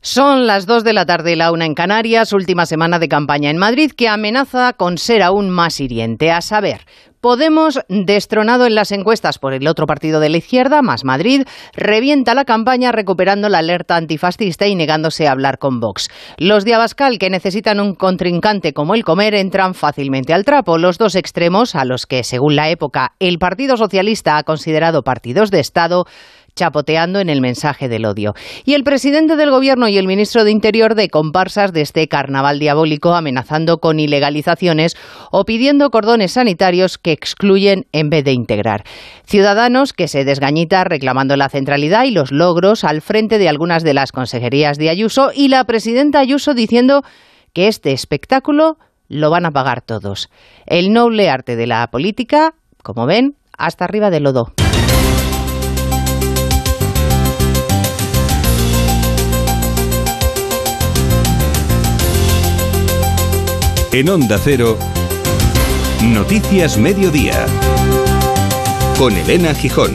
Son las 2 de la tarde, la 1 en Canarias, última semana de campaña en Madrid, que amenaza con ser aún más hiriente. A saber, Podemos, destronado en las encuestas por el otro partido de la izquierda, Más Madrid, revienta la campaña recuperando la alerta antifascista y negándose a hablar con Vox. Los de Abascal, que necesitan un contrincante como el Comer, entran fácilmente al trapo. Los dos extremos, a los que, según la época, el Partido Socialista ha considerado partidos de Estado, chapoteando en el mensaje del odio. Y el presidente del Gobierno y el ministro de Interior de comparsas de este carnaval diabólico, amenazando con ilegalizaciones o pidiendo cordones sanitarios que excluyen en vez de integrar. Ciudadanos que se desgañita reclamando la centralidad y los logros al frente de algunas de las consejerías de Ayuso, y la presidenta Ayuso diciendo que este espectáculo lo van a pagar todos. El noble arte de la política, como ven, hasta arriba del lodo. En Onda Cero, Noticias Mediodía, con Elena Gijón.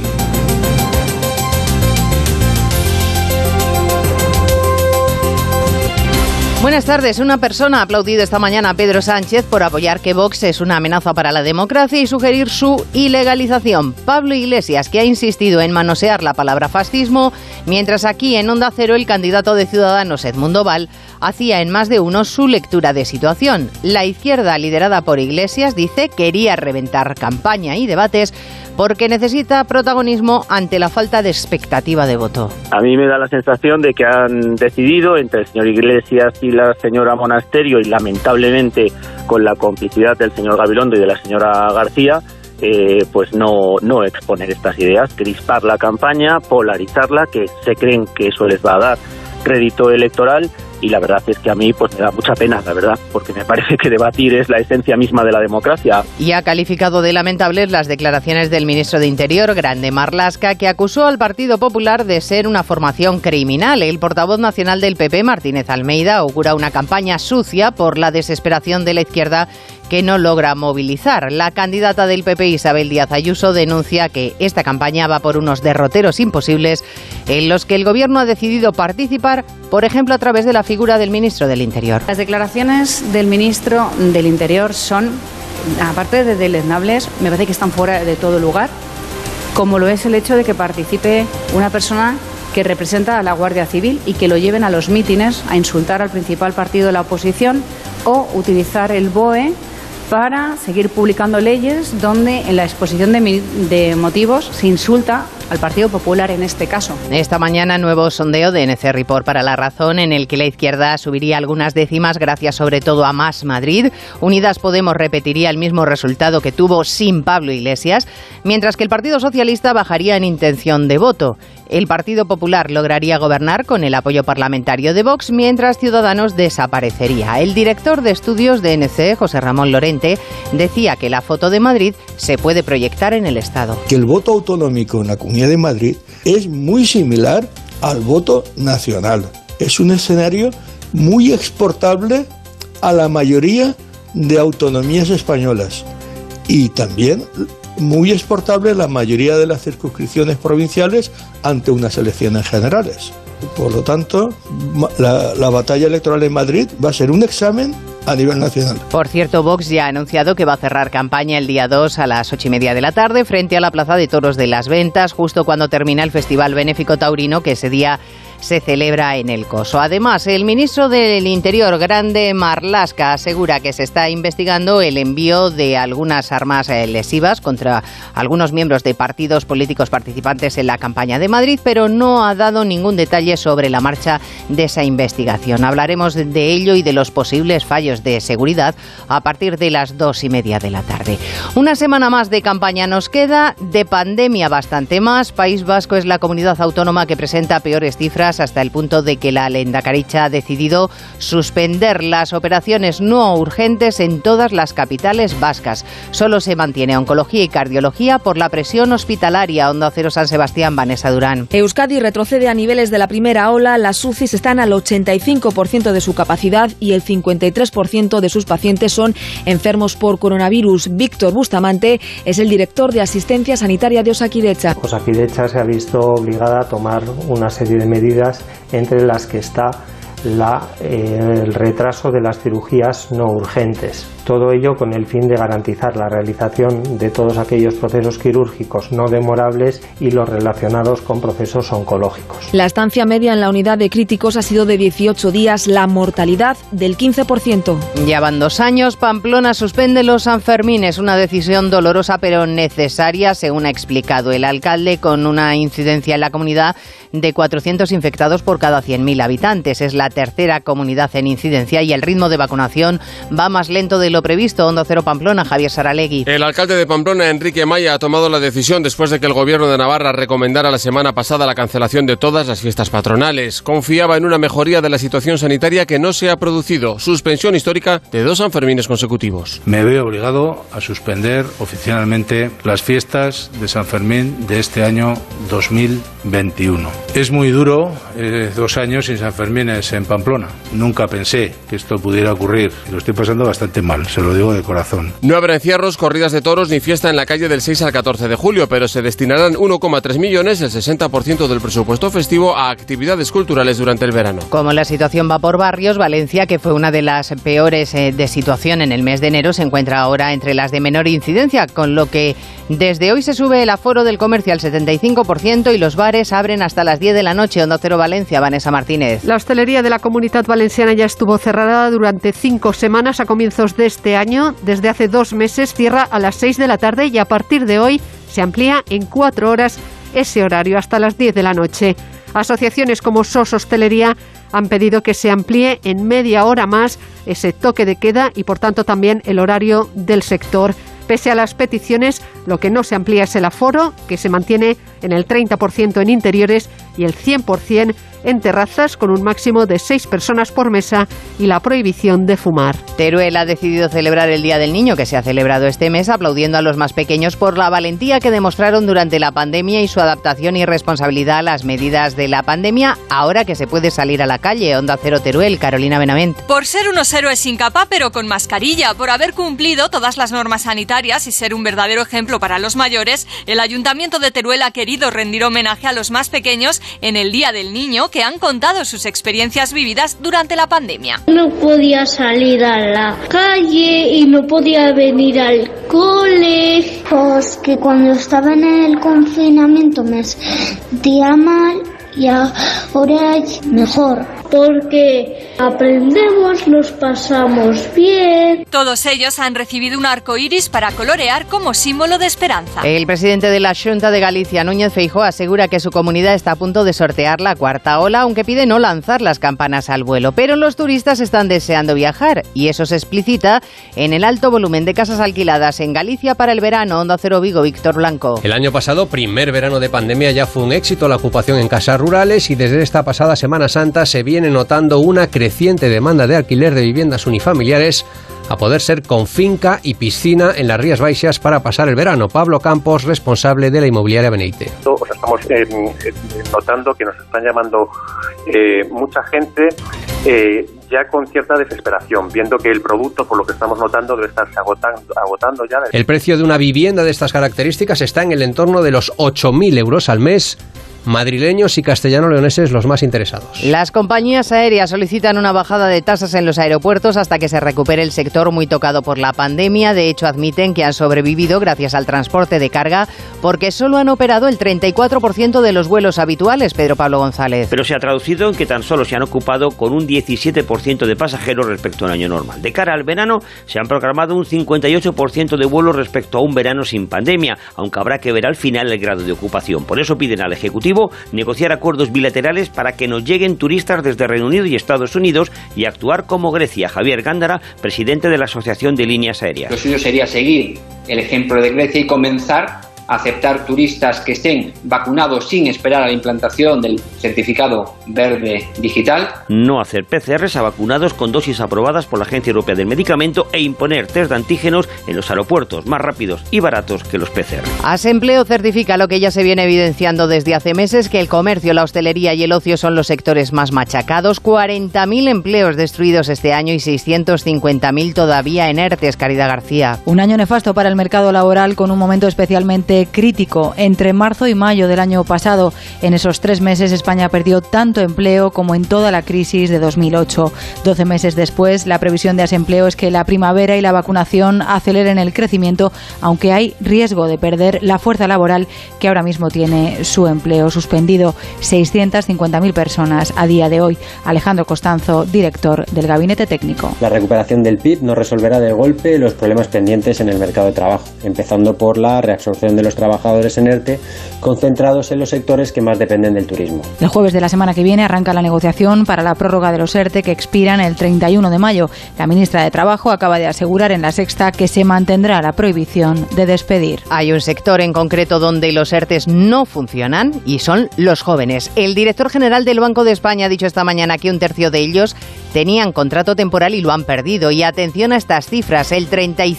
Buenas tardes. Una persona ha aplaudido esta mañana a Pedro Sánchez por apoyar que Vox es una amenaza para la democracia y sugerir su ilegalización. Pablo Iglesias, que ha insistido en manosear la palabra fascismo, mientras aquí en Onda Cero el candidato de Ciudadanos, Edmundo Val, hacía en más de uno su lectura de situación. La izquierda, liderada por Iglesias, dice quería reventar campaña y debates porque necesita protagonismo ante la falta de expectativa de voto. A mí me da la sensación de que han decidido, entre el señor Iglesias y la señora Monasterio, y lamentablemente con la complicidad del señor Gabilondo y de la señora García, pues no exponer estas ideas, crispar la campaña, polarizarla, que se creen que eso les va a dar rédito electoral. Y la verdad es que a mí pues me da mucha pena, la verdad, porque me parece que debatir es la esencia misma de la democracia. Y ha calificado de lamentables las declaraciones del ministro de Interior, Grande Marlaska, que acusó al Partido Popular de ser una formación criminal. El portavoz nacional del PP, Martínez Almeida, augura una campaña sucia por la desesperación de la izquierda que no logra movilizar. La candidata del PP, Isabel Díaz Ayuso, denuncia que esta campaña va por unos derroteros imposibles en los que el Gobierno ha decidido participar, por ejemplo, a través de la figura del ministro del Interior. Las declaraciones del ministro del Interior son, aparte de deleznables, me parece que están fuera de todo lugar, como lo es el hecho de que participe una persona que representa a la Guardia Civil y que lo lleven a los mítines a insultar al principal partido de la oposición, o utilizar el BOE para seguir publicando leyes donde en la exposición de motivos se insulta al Partido Popular en este caso. Esta mañana, nuevo sondeo de NC Report para La Razón, en el que la izquierda subiría algunas décimas gracias sobre todo a Más Madrid. Unidas Podemos repetiría el mismo resultado que tuvo sin Pablo Iglesias, mientras que el Partido Socialista bajaría en intención de voto. El Partido Popular lograría gobernar con el apoyo parlamentario de Vox, mientras Ciudadanos desaparecería. El director de estudios de NC, José Ramón Lorente, decía que la foto de Madrid se puede proyectar en el Estado. Que el voto autonómico en la Comunidad de Madrid es muy similar al voto nacional. Es un escenario muy exportable a la mayoría de autonomías españolas y también muy exportable a la mayoría de las circunscripciones provinciales ante unas elecciones generales. Por lo tanto, la batalla electoral en Madrid va a ser un examen a nivel nacional. Por cierto, Vox ya ha anunciado que va a cerrar campaña el día 2 a las 8:30 de la tarde frente a la Plaza de Toros de las Ventas, justo cuando termina el Festival Benéfico Taurino, que ese día se celebra en el Coso. Además, el ministro del Interior, Grande Marlaska, asegura que se está investigando el envío de algunas armas lesivas contra algunos miembros de partidos políticos participantes en la campaña de Madrid, pero no ha dado ningún detalle sobre la marcha de esa investigación. Hablaremos de ello y de los posibles fallos de seguridad a partir de las 2:30 de la tarde. Una semana más de campaña nos queda, de pandemia bastante más. País Vasco es la comunidad autónoma que presenta peores cifras, hasta el punto de que la lehendakaritza ha decidido suspender las operaciones no urgentes en todas las capitales vascas. Solo se mantiene oncología y cardiología por la presión hospitalaria. Onda Cero San Sebastián, Vanessa Durán. Euskadi retrocede a niveles de la primera ola. Las UCIs están al 85% de su capacidad y el 53% de sus pacientes son enfermos por coronavirus. Víctor Bustamante es el director de Asistencia Sanitaria de Osakidetza. Osakidetza se ha visto obligada a tomar una serie de medidas medidas entre las que está el retraso de las cirugías no urgentes. Todo ello con el fin de garantizar la realización de todos aquellos procesos quirúrgicos no demorables y los relacionados con procesos oncológicos. La estancia media en la unidad de críticos ha sido de 18 días, la mortalidad del 15%. Ya van 2 años, Pamplona suspende los Sanfermines, una decisión dolorosa pero necesaria, según ha explicado el alcalde, con una incidencia en la comunidad de 400 infectados por cada 100.000 habitantes. Es la tercera comunidad en incidencia y el ritmo de vacunación va más lento de lo previsto. Onda Cero Pamplona, Javier Saralegui. El alcalde de Pamplona, Enrique Maya, ha tomado la decisión después de que el gobierno de Navarra recomendara la semana pasada la cancelación de todas las fiestas patronales. Confiaba en una mejoría de la situación sanitaria que no se ha producido. Suspensión histórica de 2 Sanfermines consecutivos. Me veo obligado a suspender oficialmente las fiestas de San Fermín de este año 2021. Es muy duro 2 años sin Sanfermines en Pamplona. Nunca pensé que esto pudiera ocurrir y lo estoy pasando bastante mal, se lo digo de corazón. No habrá encierros, corridas de toros ni fiesta en la calle del 6 al 14 de julio, pero se destinarán 1,3 millones, el 60% del presupuesto festivo, a actividades culturales durante el verano. Como la situación va por barrios, Valencia, que fue una de las peores de situación en el mes de enero, se encuentra ahora entre las de menor incidencia, con lo que desde hoy se sube el aforo del comercio al 75% y los bares abren hasta las 10 de la noche. Onda Cero Valencia, Vanessa Martínez. La hostelería de la Comunidad Valenciana ya estuvo cerrada durante 5 semanas a comienzos de este año. Desde hace 2 meses cierra a las 6 de la tarde y a partir de hoy se amplía en 4 horas ese horario hasta las 10 de la noche. Asociaciones como SOS Hostelería han pedido que se amplíe en media hora más ese toque de queda y por tanto también el horario del sector. Pese a las peticiones, lo que no se amplía es el aforo, que se mantiene en el 30% en interiores y el 100% en terrazas, con un máximo de 6 personas por mesa y la prohibición de fumar. Teruel ha decidido celebrar el Día del Niño, que se ha celebrado este mes, aplaudiendo a los más pequeños por la valentía que demostraron durante la pandemia y su adaptación y responsabilidad a las medidas de la pandemia, ahora que se puede salir a la calle. Onda Cero Teruel, Carolina Benavent. Por ser unos héroes sin capa, pero con mascarilla, por haber cumplido todas las normas sanitarias y ser un verdadero ejemplo para los mayores, el Ayuntamiento de Teruel ha querido rendir homenaje a los más pequeños en el Día del Niño, que han contado sus experiencias vividas durante la pandemia. No podía salir a la calle y no podía venir al cole. Pues que cuando estaba en el confinamiento me sentía mal y ahora mejor, porque aprendemos, nos pasamos bien. Todos ellos han recibido un arco iris para colorear como símbolo de esperanza. El presidente de la Xunta de Galicia, Núñez Feijóo, asegura que su comunidad está a punto de sortear la 4ª ola, aunque pide no lanzar las campanas al vuelo. Pero los turistas están deseando viajar y eso se explicita en el alto volumen de casas alquiladas en Galicia para el verano. Onda Cero Vigo, Víctor Blanco. El año pasado, primer verano de pandemia, ya fue un éxito la ocupación en casas rurales y desde esta pasada Semana Santa se viene notando una creciente demanda de alquiler de viviendas unifamiliares, a poder ser con finca y piscina en las Rías Baixas para pasar el verano. Pablo Campos, responsable de la inmobiliaria Beneite. Estamos notando que nos están llamando mucha gente ya con cierta desesperación, viendo que el producto, por lo que estamos notando, debe estarse agotando ya. El precio de una vivienda de estas características está en el entorno de los 8.000 euros al mes. Madrileños y castellano-leoneses los más interesados. Las compañías aéreas solicitan una bajada de tasas en los aeropuertos hasta que se recupere el sector muy tocado por la pandemia. De hecho, admiten que han sobrevivido gracias al transporte de carga porque solo han operado el 34% de los vuelos habituales. Pedro Pablo González. Pero se ha traducido en que tan solo se han ocupado con un 17% de pasajeros respecto al año normal. De cara al verano, se han programado un 58% de vuelos respecto a un verano sin pandemia, aunque habrá que ver al final el grado de ocupación. Por eso piden al Ejecutivo negociar acuerdos bilaterales para que nos lleguen turistas desde Reino Unido y Estados Unidos y actuar como Grecia. Javier Gándara, presidente de la Asociación de Líneas Aéreas. Lo suyo sería seguir el ejemplo de Grecia y comenzar a aceptar turistas que estén vacunados sin esperar a la implantación del certificado verde digital. No hacer PCRs a vacunados con dosis aprobadas por la Agencia Europea del Medicamento e imponer test de antígenos en los aeropuertos más rápidos y baratos que los PCR. Asempleo certifica lo que ya se viene evidenciando desde hace meses, que el comercio, la hostelería y el ocio son los sectores más machacados. 40.000 empleos destruidos este año y 650.000 todavía en ERTES. Caridad García. Un año nefasto para el mercado laboral, con un momento especialmente realmente crítico. Entre marzo y mayo del año pasado, en esos 3 meses, España perdió tanto empleo como en toda la crisis de 2008. 12 meses después, la previsión de desempleo es que la primavera y la vacunación aceleren el crecimiento, aunque hay riesgo de perder la fuerza laboral que ahora mismo tiene su empleo suspendido. 650.000 personas a día de hoy. Alejandro Costanzo, director del Gabinete Técnico. La recuperación del PIB no resolverá de golpe los problemas pendientes en el mercado de trabajo, empezando por la reabsorción de los trabajadores en ERTE, concentrados en los sectores que más dependen del turismo. El jueves de la semana que viene arranca la negociación para la prórroga de los ERTE que expiran el 31 de mayo. La ministra de Trabajo acaba de asegurar en La Sexta que se mantendrá la prohibición de despedir. Hay un sector en concreto donde los ERTEs no funcionan y son los jóvenes. El director general del Banco de España ha dicho esta mañana que un tercio de ellos tenían contrato temporal y lo han perdido. Y atención a estas cifras, el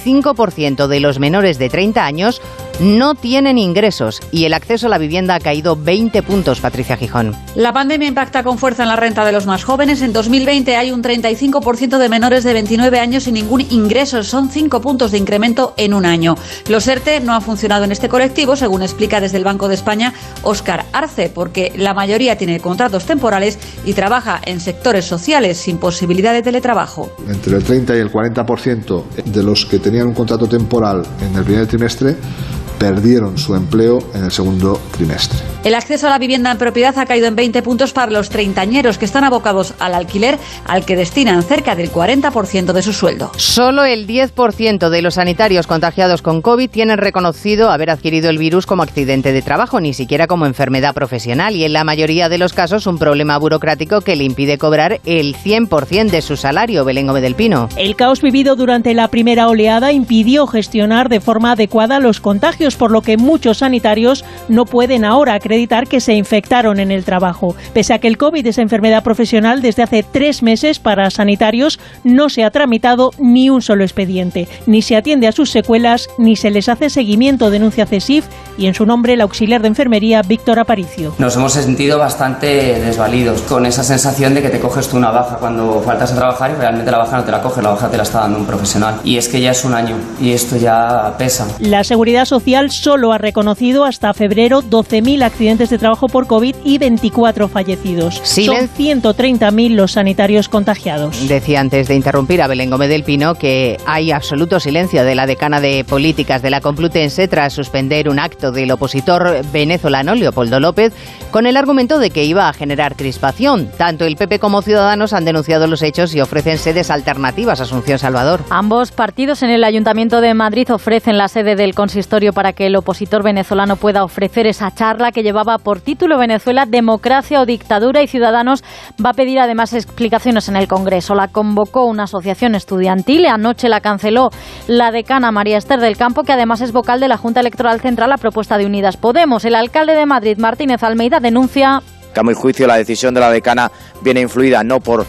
35% de los menores de 30 años no tienen ingresos y el acceso a la vivienda ha caído 20 puntos, Patricia Gijón. La pandemia impacta con fuerza en la renta de los más jóvenes. En 2020 hay un 35% de menores de 29 años sin ningún ingreso. Son 5 puntos de incremento en un año. Los ERTE no han funcionado en este colectivo, según explica desde el Banco de España Óscar Arce, porque la mayoría tiene contratos temporales y trabaja en sectores sociales sin posibilidad de teletrabajo. Entre el 30 y el 40% de los que tenían un contrato temporal en el primer trimestre perdieron su empleo en el segundo trimestre. El acceso a la vivienda en propiedad ha caído en 20 puntos para los treintañeros que están abocados al alquiler, al que destinan cerca del 40% de su sueldo. Solo el 10% de los sanitarios contagiados con COVID tienen reconocido haber adquirido el virus como accidente de trabajo, ni siquiera como enfermedad profesional, y en la mayoría de los casos un problema burocrático que le impide cobrar el 100% de su salario. Belén Gómez del Pino. El caos vivido durante la primera oleada impidió gestionar de forma adecuada los contagios, por lo que muchos sanitarios no pueden ahora acreditar que se infectaron en el trabajo. Pese a que el COVID es enfermedad profesional, desde hace 3 meses para sanitarios no se ha tramitado ni un solo expediente, ni se atiende a sus secuelas, ni se les hace seguimiento, denuncia CESIF, y en su nombre el auxiliar de enfermería Víctor Aparicio. Nos hemos sentido bastante desvalidos, con esa sensación de que te coges tú una baja cuando faltas a trabajar y realmente la baja no te la coge, la baja te la está dando un profesional. Y es que ya es un año y esto ya pesa. La Seguridad Social solo ha reconocido hasta febrero 12.000 accidentes de trabajo por COVID y 24 fallecidos. Son 130.000 los sanitarios contagiados. Decía antes de interrumpir a Belén Gómez del Pino que hay absoluto silencio de la decana de Políticas de la Complutense tras suspender un acto del opositor venezolano Leopoldo López con el argumento de que iba a generar crispación. Tanto el PP como Ciudadanos han denunciado los hechos y ofrecen sedes alternativas. Asunción Salvador. Ambos partidos en el Ayuntamiento de Madrid ofrecen la sede del consistorio para que el opositor venezolano pueda ofrecer esa charla que llevaba por título Venezuela, democracia o dictadura, y Ciudadanos va a pedir además explicaciones en el Congreso. La convocó una asociación estudiantil, anoche la canceló la decana María Esther del Campo, que además es vocal de la Junta Electoral Central a propuesta de Unidas Podemos. El alcalde de Madrid, Martínez Almeida, denuncia que a mi juicio la decisión de la decana viene influida no por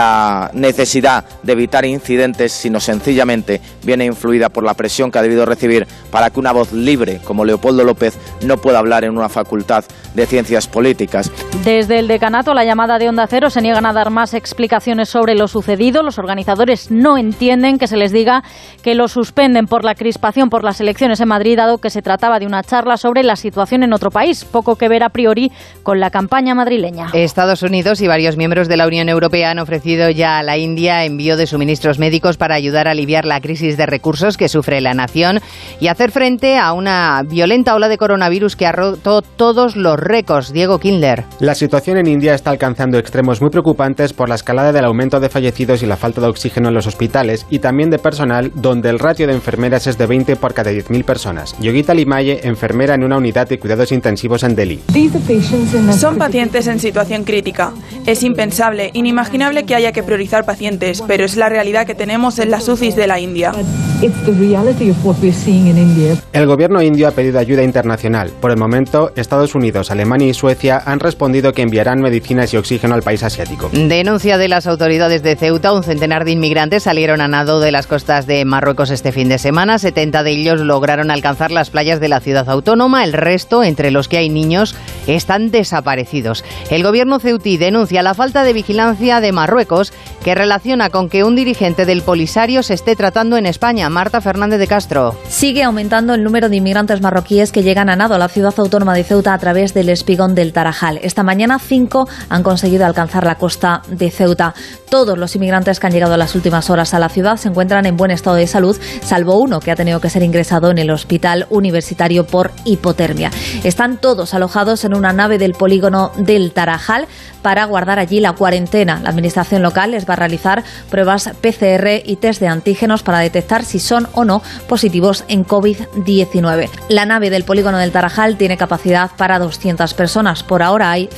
la necesidad de evitar incidentes, sino sencillamente viene influida por la presión que ha debido recibir para que una voz libre como Leopoldo López no pueda hablar en una facultad de ciencias políticas. Desde el decanato, la llamada de Onda Cero, se niegan a dar más explicaciones sobre lo sucedido. Los organizadores no entienden que se les diga que lo suspenden por la crispación por las elecciones en Madrid, dado que se trataba de una charla sobre la situación en otro país, poco que ver a priori con la campaña madrileña. Estados Unidos y varios miembros de la Unión Europea han ofrecido ya a la India envío de suministros médicos para ayudar a aliviar la crisis de recursos que sufre la nación y hacer frente a una violenta ola de coronavirus que ha roto todos los récords. Diego Kindler. La situación en India está alcanzando extremos muy preocupantes por la escalada del aumento de fallecidos y la falta de oxígeno en los hospitales y también de personal, donde el ratio de enfermeras es de 20 por cada 10.000 personas. Yogita Limaye, enfermera en una unidad de cuidados intensivos en Delhi. Son pacientes en situación crítica. Es impensable, inimaginable que haya que priorizar pacientes, pero es la realidad que tenemos en las UCIs de la India. El gobierno indio ha pedido ayuda internacional. Por el momento, Estados Unidos, Alemania y Suecia han respondido que enviarán medicinas y oxígeno al país asiático. Denuncia de las autoridades de Ceuta. Un centenar de inmigrantes salieron a nado de las costas de Marruecos este fin de semana. 70 de ellos lograron alcanzar las playas de la ciudad autónoma. El resto, entre los que hay niños, están desaparecidos. El gobierno ceutí denuncia la falta de vigilancia de Marruecos, que relaciona con que un dirigente del Polisario se esté tratando en España. Marta Fernández de Castro. Sigue aumentando el número de inmigrantes marroquíes que llegan a nado a la ciudad autónoma de Ceuta a través del espigón del Tarajal. Esta mañana 5 han conseguido alcanzar la costa de Ceuta. Todos los inmigrantes que han llegado en las últimas horas a la ciudad se encuentran en buen estado de salud, salvo uno que ha tenido que ser ingresado en el hospital universitario por hipotermia. Están todos alojados en una nave del polígono del Tarajal para guardar allí la cuarentena. La administración local les va a realizar pruebas PCR y test de antígenos para detectar si son o no positivos en COVID-19. La nave del polígono del Tarajal tiene capacidad para 200 personas. Por ahora hay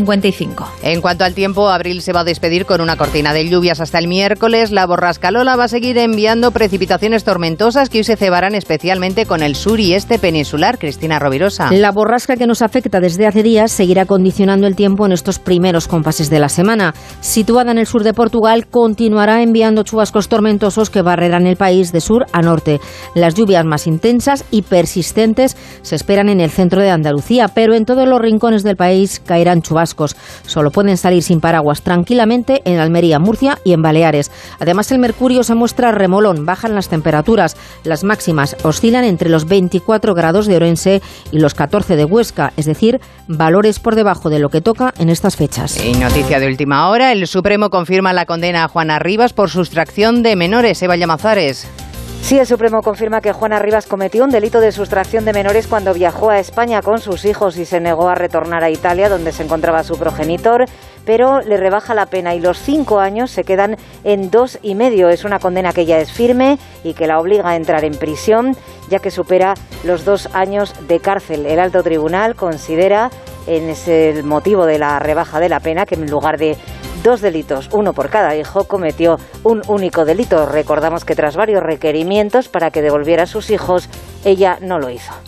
155. En cuanto al tiempo, abril se va a despedir con una cortina de lluvias hasta el miércoles. La borrasca Lola va a seguir enviando precipitaciones tormentosas que hoy se cebarán especialmente con el sur y este peninsular. Cristina Rovirosa. La borrasca que nos afecta desde hace días seguirá condicionando el tiempo en estos primeros compases de la semana. Situada en el sur de Portugal, continuará enviando chubascos tormentosos que barrerán el país de sur a norte. Las lluvias más intensas y persistentes se esperan en el centro de Andalucía, pero en todos los rincones del país caerán chubascos. Solo pueden salir sin paraguas tranquilamente en Almería, Murcia y en Baleares. Además, el mercurio se muestra remolón, bajan las temperaturas. Las máximas oscilan entre los 24 grados de Orense y los 14 de Huesca, es decir, valores por debajo de lo que toca en estas fechas. Y noticia de última hora, el Supremo confirma la condena a Juana Rivas por sustracción de menores. Eva Llamazares. Sí, el Supremo confirma que Juana Rivas cometió un delito de sustracción de menores cuando viajó a España con sus hijos y se negó a retornar a Italia, donde se encontraba su progenitor, pero le rebaja la pena y los 5 años se quedan en 2,5. Es una condena que ya es firme y que la obliga a entrar en prisión, ya que supera los 2 años de cárcel. El alto tribunal considera, es el motivo de la rebaja de la pena, que en lugar de 2 delitos, 1 por cada hijo, cometió un único delito. Recordamos que tras varios requerimientos para que devolviera a sus hijos, ella no lo hizo.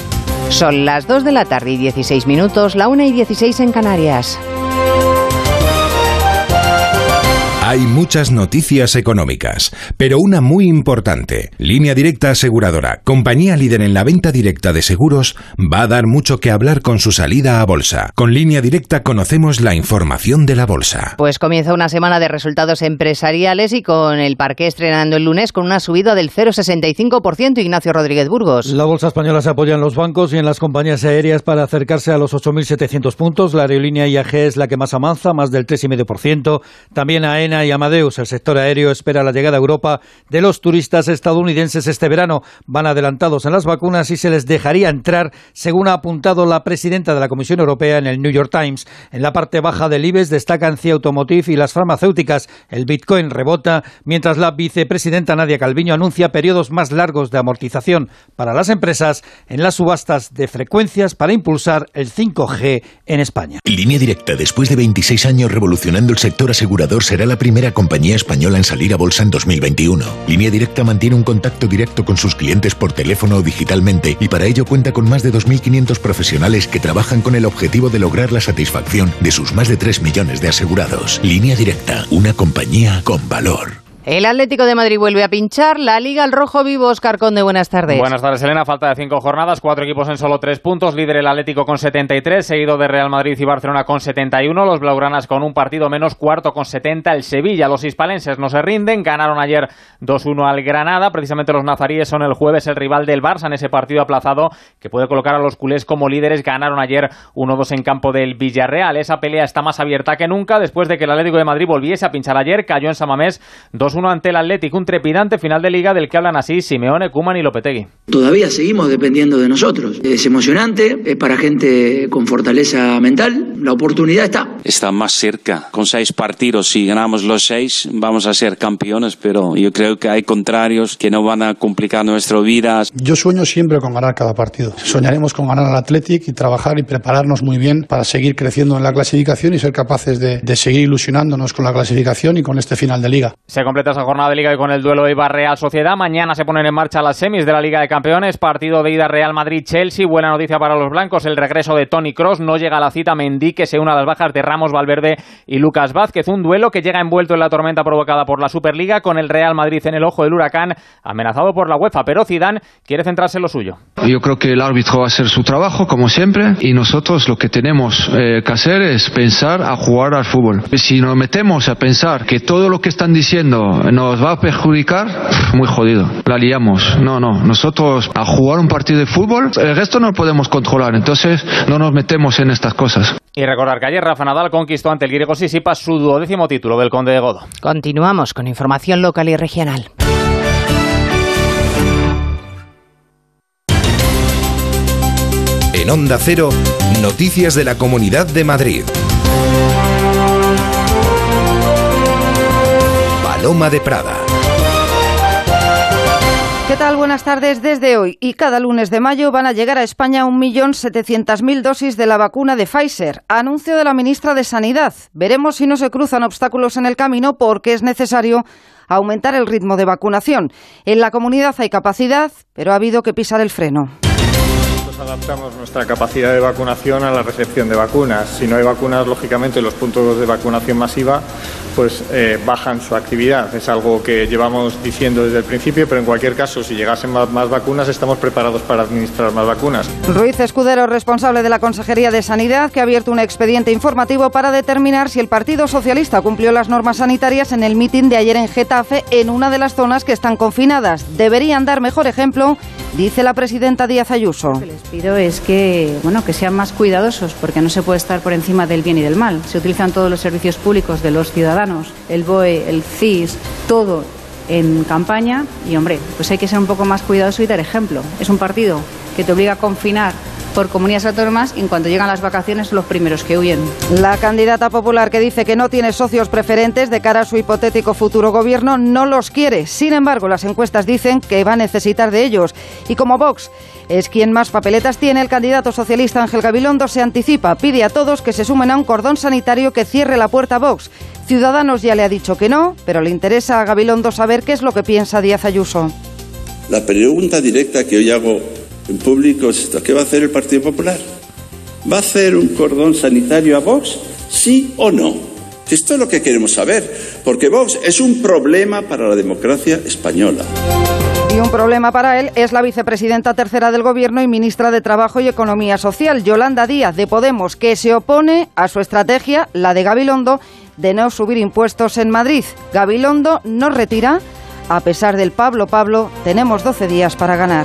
Son las 2 de la tarde y 16 minutos, la 1 y 16 en Canarias. Hay muchas noticias económicas, pero una muy importante. Línea Directa Aseguradora, compañía líder en la venta directa de seguros, va a dar mucho que hablar con su salida a bolsa. Con Línea Directa conocemos la información de la bolsa. Pues comienza una semana de resultados empresariales y con el parqué estrenando el lunes con una subida del 0,65%. Ignacio Rodríguez Burgos. La bolsa española se apoya en los bancos y en las compañías aéreas para acercarse a los 8.700 puntos. La aerolínea IAG es la que más avanza, más del 3,5%. También AENA y Amadeus. El sector aéreo espera la llegada a Europa de los turistas estadounidenses este verano. Van adelantados en las vacunas y se les dejaría entrar, según ha apuntado la presidenta de la Comisión Europea en el New York Times. En la parte baja del IBEX destacan CIA Automotive y las farmacéuticas. El Bitcoin rebota, mientras la vicepresidenta Nadia Calviño anuncia periodos más largos de amortización para las empresas en las subastas de frecuencias para impulsar el 5G en España. Línea Directa, después de 26 años revolucionando el sector asegurador, será la primera compañía española en salir a bolsa en 2021. Línea Directa mantiene un contacto directo con sus clientes por teléfono o digitalmente y para ello cuenta con más de 2.500 profesionales que trabajan con el objetivo de lograr la satisfacción de sus más de 3 millones de asegurados. Línea Directa, una compañía con valor. El Atlético de Madrid vuelve a pinchar, la Liga al rojo vivo. Óscar Conde, buenas tardes. Buenas tardes, Elena. Falta de 5 jornadas, 4 equipos en solo 3 puntos. Líder el Atlético con 73, seguido de Real Madrid y Barcelona con 71. Los blaugranas con un partido menos, cuarto con 70. El Sevilla, los hispalenses no se rinden. Ganaron ayer 2-1 al Granada. Precisamente los nazaríes son el jueves el rival del Barça en ese partido aplazado que puede colocar a los culés como líderes. Ganaron ayer 1-2 en campo del Villarreal. Esa pelea está más abierta que nunca después de que el Atlético de Madrid volviese a pinchar ayer. Cayó en San Mamés 2-1 ante el Atlético, un trepidante final de Liga del que hablan así Simeone, Koeman y Lopetegui. Todavía seguimos dependiendo de nosotros. Es emocionante, es para gente con fortaleza mental. La oportunidad está más cerca. Con 6 partidos, si ganamos los 6, vamos a ser campeones, pero yo creo que hay contrarios que no van a complicar nuestra vida. Yo sueño siempre con ganar cada partido. Soñaremos con ganar al Athletic y trabajar y prepararnos muy bien para seguir creciendo en la clasificación y ser capaces de seguir ilusionándonos con la clasificación y con este final de Liga. Se completa completa esa jornada de Liga y con el duelo Eibar-Real Sociedad. Mañana se ponen en marcha las semis de la Liga de Campeones. Partido de ida Real Madrid-Chelsea. Buena noticia para los blancos, el regreso de Toni Kroos. No llega a la cita Mendy, que se une a las bajas de Ramos, Valverde y Lucas Vázquez. Un duelo que llega envuelto en la tormenta provocada por la Superliga, con el Real Madrid en el ojo del huracán, amenazado por la UEFA. Pero Zidane quiere centrarse en lo suyo. Yo creo que el árbitro va a hacer su trabajo, como siempre, y nosotros lo que tenemos que hacer es pensar a jugar al fútbol. Si nos metemos a pensar que todo lo que están diciendo nos va a perjudicar, muy jodido, la liamos. No, nosotros a jugar un partido de fútbol, el resto no lo podemos controlar, entonces no nos metemos en estas cosas. Y recordar que ayer Rafa Nadal conquistó ante el griego Tsitsipas su 12º título del Conde de Godó. Continuamos con información local y regional. En Onda Cero, noticias de la Comunidad de Madrid. Paloma de Prada. ¿Qué tal? Buenas tardes. Desde hoy y cada lunes de mayo van a llegar a España 1.700.000 dosis de la vacuna de Pfizer. Anuncio de la ministra de Sanidad. Veremos si no se cruzan obstáculos en el camino, porque es necesario aumentar el ritmo de vacunación. En la comunidad hay capacidad, pero ha habido que pisar el freno. Adaptamos nuestra capacidad de vacunación a la recepción de vacunas. Si no hay vacunas, lógicamente los puntos de vacunación masiva pues bajan su actividad. Es algo que llevamos diciendo desde el principio, pero en cualquier caso, si llegasen más vacunas, estamos preparados para administrar más vacunas. Ruiz Escudero, responsable de la Consejería de Sanidad, que ha abierto un expediente informativo para determinar si el Partido Socialista cumplió las normas sanitarias en el mitin de ayer en Getafe, en una de las zonas que están confinadas. Deberían dar mejor ejemplo, dice la presidenta Díaz Ayuso. Pido es que sean más cuidadosos, porque no se puede estar por encima del bien y del mal. Se utilizan todos los servicios públicos de los ciudadanos, el BOE, el CIS, todo en campaña y, pues hay que ser un poco más cuidadoso y dar ejemplo. Es un partido que te obliga a confinar por comunidades autónomas y en cuanto llegan las vacaciones son los primeros que huyen. La candidata popular, que dice que no tiene socios preferentes de cara a su hipotético futuro gobierno, no los quiere. Sin embargo, las encuestas dicen que va a necesitar de ellos. Y como Vox es quien más papeletas tiene, el candidato socialista Ángel Gabilondo se anticipa. Pide a todos que se sumen a un cordón sanitario que cierre la puerta a Vox. Ciudadanos ya le ha dicho que no, pero le interesa a Gabilondo saber qué es lo que piensa Díaz Ayuso. La pregunta directa que hoy hago en público es esto: ¿qué va a hacer el Partido Popular? ¿Va a hacer un cordón sanitario a Vox? ¿Sí o no? Esto es lo que queremos saber, porque Vox es un problema para la democracia española. Y un problema para él es la vicepresidenta tercera del Gobierno y ministra de Trabajo y Economía Social, Yolanda Díaz, de Podemos, que se opone a su estrategia, la de Gabilondo, de no subir impuestos en Madrid. Gabilondo no retira. A pesar del Pablo, tenemos 12 días para ganar.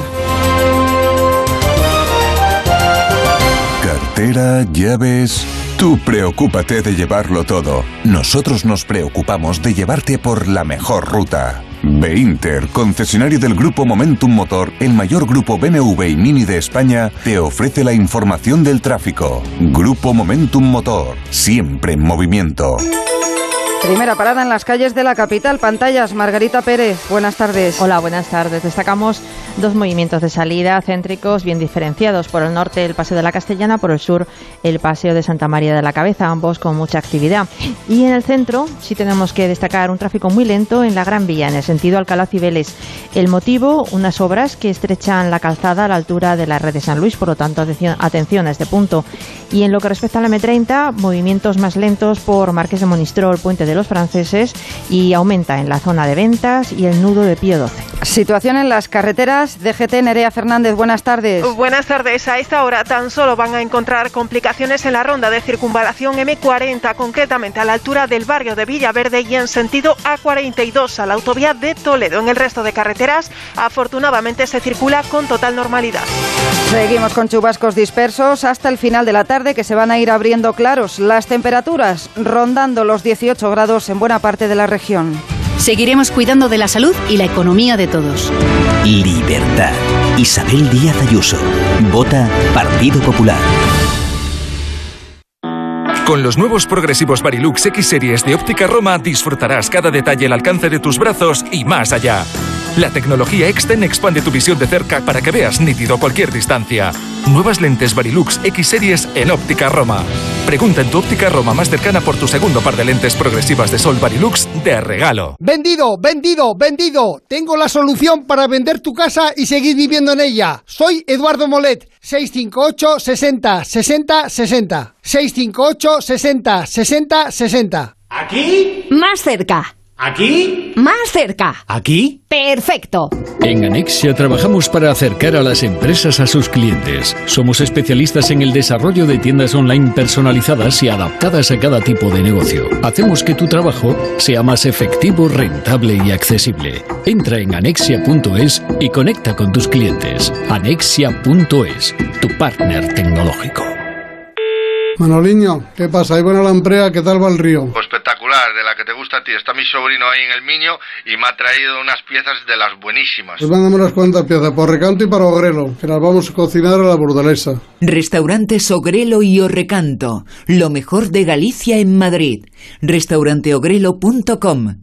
Cartera, llaves... Tú preocúpate de llevarlo todo. Nosotros nos preocupamos de llevarte por la mejor ruta. B-Inter, concesionario del Grupo Momentum Motor, el mayor grupo BMW y Mini de España, te ofrece la información del tráfico. Grupo Momentum Motor, siempre en movimiento. Primera parada en las calles de la capital. Pantallas, Margarita Pérez, buenas tardes. Hola, buenas tardes. Destacamos dos movimientos de salida céntricos bien diferenciados. Por el norte, el Paseo de la Castellana; por el sur, el Paseo de Santa María de la Cabeza, ambos con mucha actividad. Y en el centro sí tenemos que destacar un tráfico muy lento en la Gran Vía, en el sentido Alcalá-Cibeles. El motivo, unas obras que estrechan la calzada a la altura de la red de San Luis, por lo tanto, atención a este punto. Y en lo que respecta a la M30, movimientos más lentos por Marqués de Monistrol, Puente de los Franceses, y aumenta en la zona de Ventas y el nudo de Pío XII. Situación en las carreteras. DGT, Nerea Fernández, buenas tardes. Buenas tardes. A esta hora tan solo van a encontrar complicaciones en la ronda de circunvalación M40, concretamente a la altura del barrio de Villaverde y en sentido A42 a la autovía de Toledo. En el resto de carreteras, afortunadamente, se circula con total normalidad. Seguimos con chubascos dispersos hasta el final de la tarde, que se van a ir abriendo claros. Las temperaturas rondando los 18 grados en buena parte de la región. Seguiremos cuidando de la salud y la economía de todos. Libertad. Isabel Díaz Ayuso. Vota Partido Popular. Con los nuevos progresivos Varilux X Series de Óptica Roma disfrutarás cada detalle al alcance de tus brazos y más allá. La tecnología Exten expande tu visión de cerca para que veas nítido a cualquier distancia. Nuevas lentes Varilux X Series en Óptica Roma. Pregunta en tu Óptica Roma más cercana por tu segundo par de lentes progresivas de sol Varilux de regalo. ¡Vendido, vendido, vendido! Tengo la solución para vender tu casa y seguir viviendo en ella. Soy Eduardo Molet. 658 60 60 60. 658 60 60 60. ¿Aquí? Más cerca. ¿Aquí? Más cerca. ¿Aquí? Perfecto. En Anexia trabajamos para acercar a las empresas a sus clientes. Somos especialistas en el desarrollo de tiendas online personalizadas y adaptadas a cada tipo de negocio. Hacemos que tu trabajo sea más efectivo, rentable y accesible. Entra en anexia.es y conecta con tus clientes. Anexia.es, tu partner tecnológico. Manoliño, ¿qué pasa? Ahí buena la Lamprea, ¿qué tal va el río? Espectacular, de la que te gusta a ti. Está mi sobrino ahí en el Miño y me ha traído unas piezas de las buenísimas. Pues mándame unas cuantas piezas, por Recanto y para Ogrelo, que las vamos a cocinar a la burdalesa. Restaurantes Ogrelo y Orrecanto, lo mejor de Galicia en Madrid. Restauranteogrelo.com.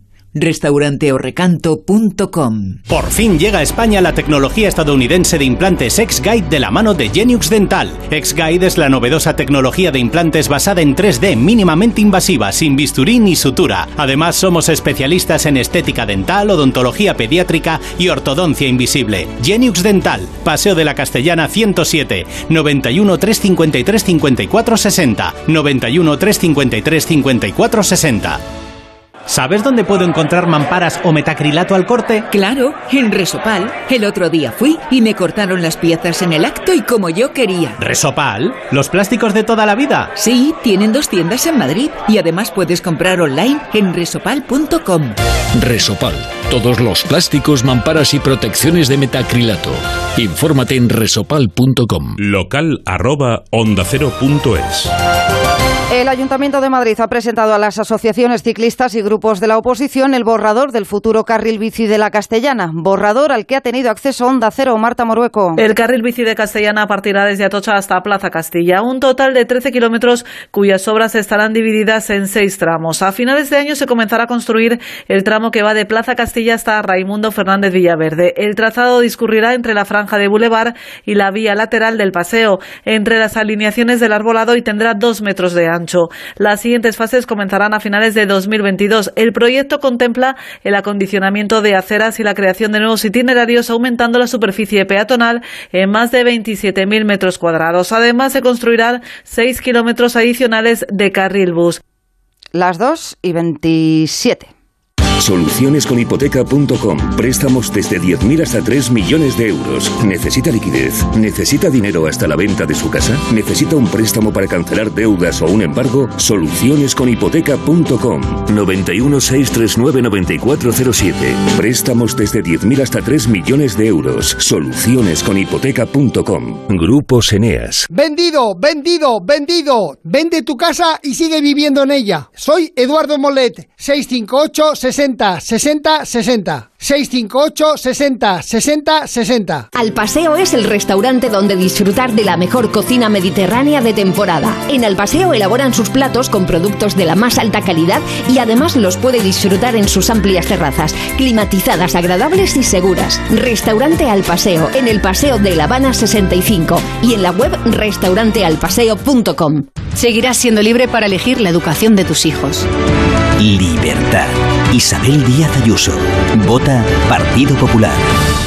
restauranteorrecanto.com. Por fin llega a España la tecnología estadounidense de implantes X-Guide de la mano de Geniux Dental. X-Guide es la novedosa tecnología de implantes basada en 3D, mínimamente invasiva, sin bisturí ni sutura. Además, somos especialistas en estética dental, odontología pediátrica y ortodoncia invisible. Geniux Dental, Paseo de la Castellana 107, 91 353 54 60, 91 353 54 60. ¿Sabes dónde puedo encontrar mamparas o metacrilato al corte? Claro, en Resopal. El otro día fui y me cortaron las piezas en el acto y como yo quería. ¿Resopal? ¿Los plásticos de toda la vida? Sí, tienen 2 tiendas en Madrid y además puedes comprar online en resopal.com. Resopal. Todos los plásticos, mamparas y protecciones de metacrilato. Infórmate en resopal.com. Local@ondacero.es. El Ayuntamiento de Madrid ha presentado a las asociaciones ciclistas y grupos de la oposición el borrador del futuro carril bici de la Castellana, borrador al que ha tenido acceso Onda Cero. Marta Morueco. El carril bici de Castellana partirá desde Atocha hasta Plaza Castilla, un total de 13 kilómetros cuyas obras estarán divididas en 6 tramos. A finales de año se comenzará a construir el tramo que va de Plaza Castilla hasta Raimundo Fernández Villaverde. El trazado discurrirá entre la franja de Boulevard y la vía lateral del paseo, entre las alineaciones del arbolado y tendrá 2 metros de ancho. Las siguientes fases comenzarán a finales de 2022. El proyecto contempla el acondicionamiento de aceras y la creación de nuevos itinerarios, aumentando la superficie peatonal en más de 27.000 metros cuadrados. Además, se construirán 6 kilómetros adicionales de carril bus. Las 2:27. Solucionesconhipoteca.com. Préstamos desde 10.000 hasta 3 millones de euros. ¿Necesita liquidez? ¿Necesita dinero hasta la venta de su casa? ¿Necesita un préstamo para cancelar deudas o un embargo? Solucionesconhipoteca.com. 91 639 9407. Préstamos desde 10.000 hasta 3 millones de euros. Solucionesconhipoteca.com. Grupos Eneas. ¡Vendido, vendido, vendido! Vende tu casa y sigue viviendo en ella. Soy Eduardo Molet. 658 60 60 60. 658 60 60 60. Al Paseo es el restaurante donde disfrutar de la mejor cocina mediterránea de temporada. En Al Paseo elaboran sus platos con productos de la más alta calidad y además los puede disfrutar en sus amplias terrazas, climatizadas, agradables y seguras. Restaurante Al Paseo, en el Paseo de La Habana 65 y en la web restaurantealpaseo.com. Seguirás siendo libre para elegir la educación de tus hijos. Libertad. Isabel Díaz Ayuso. Vota Partido Popular.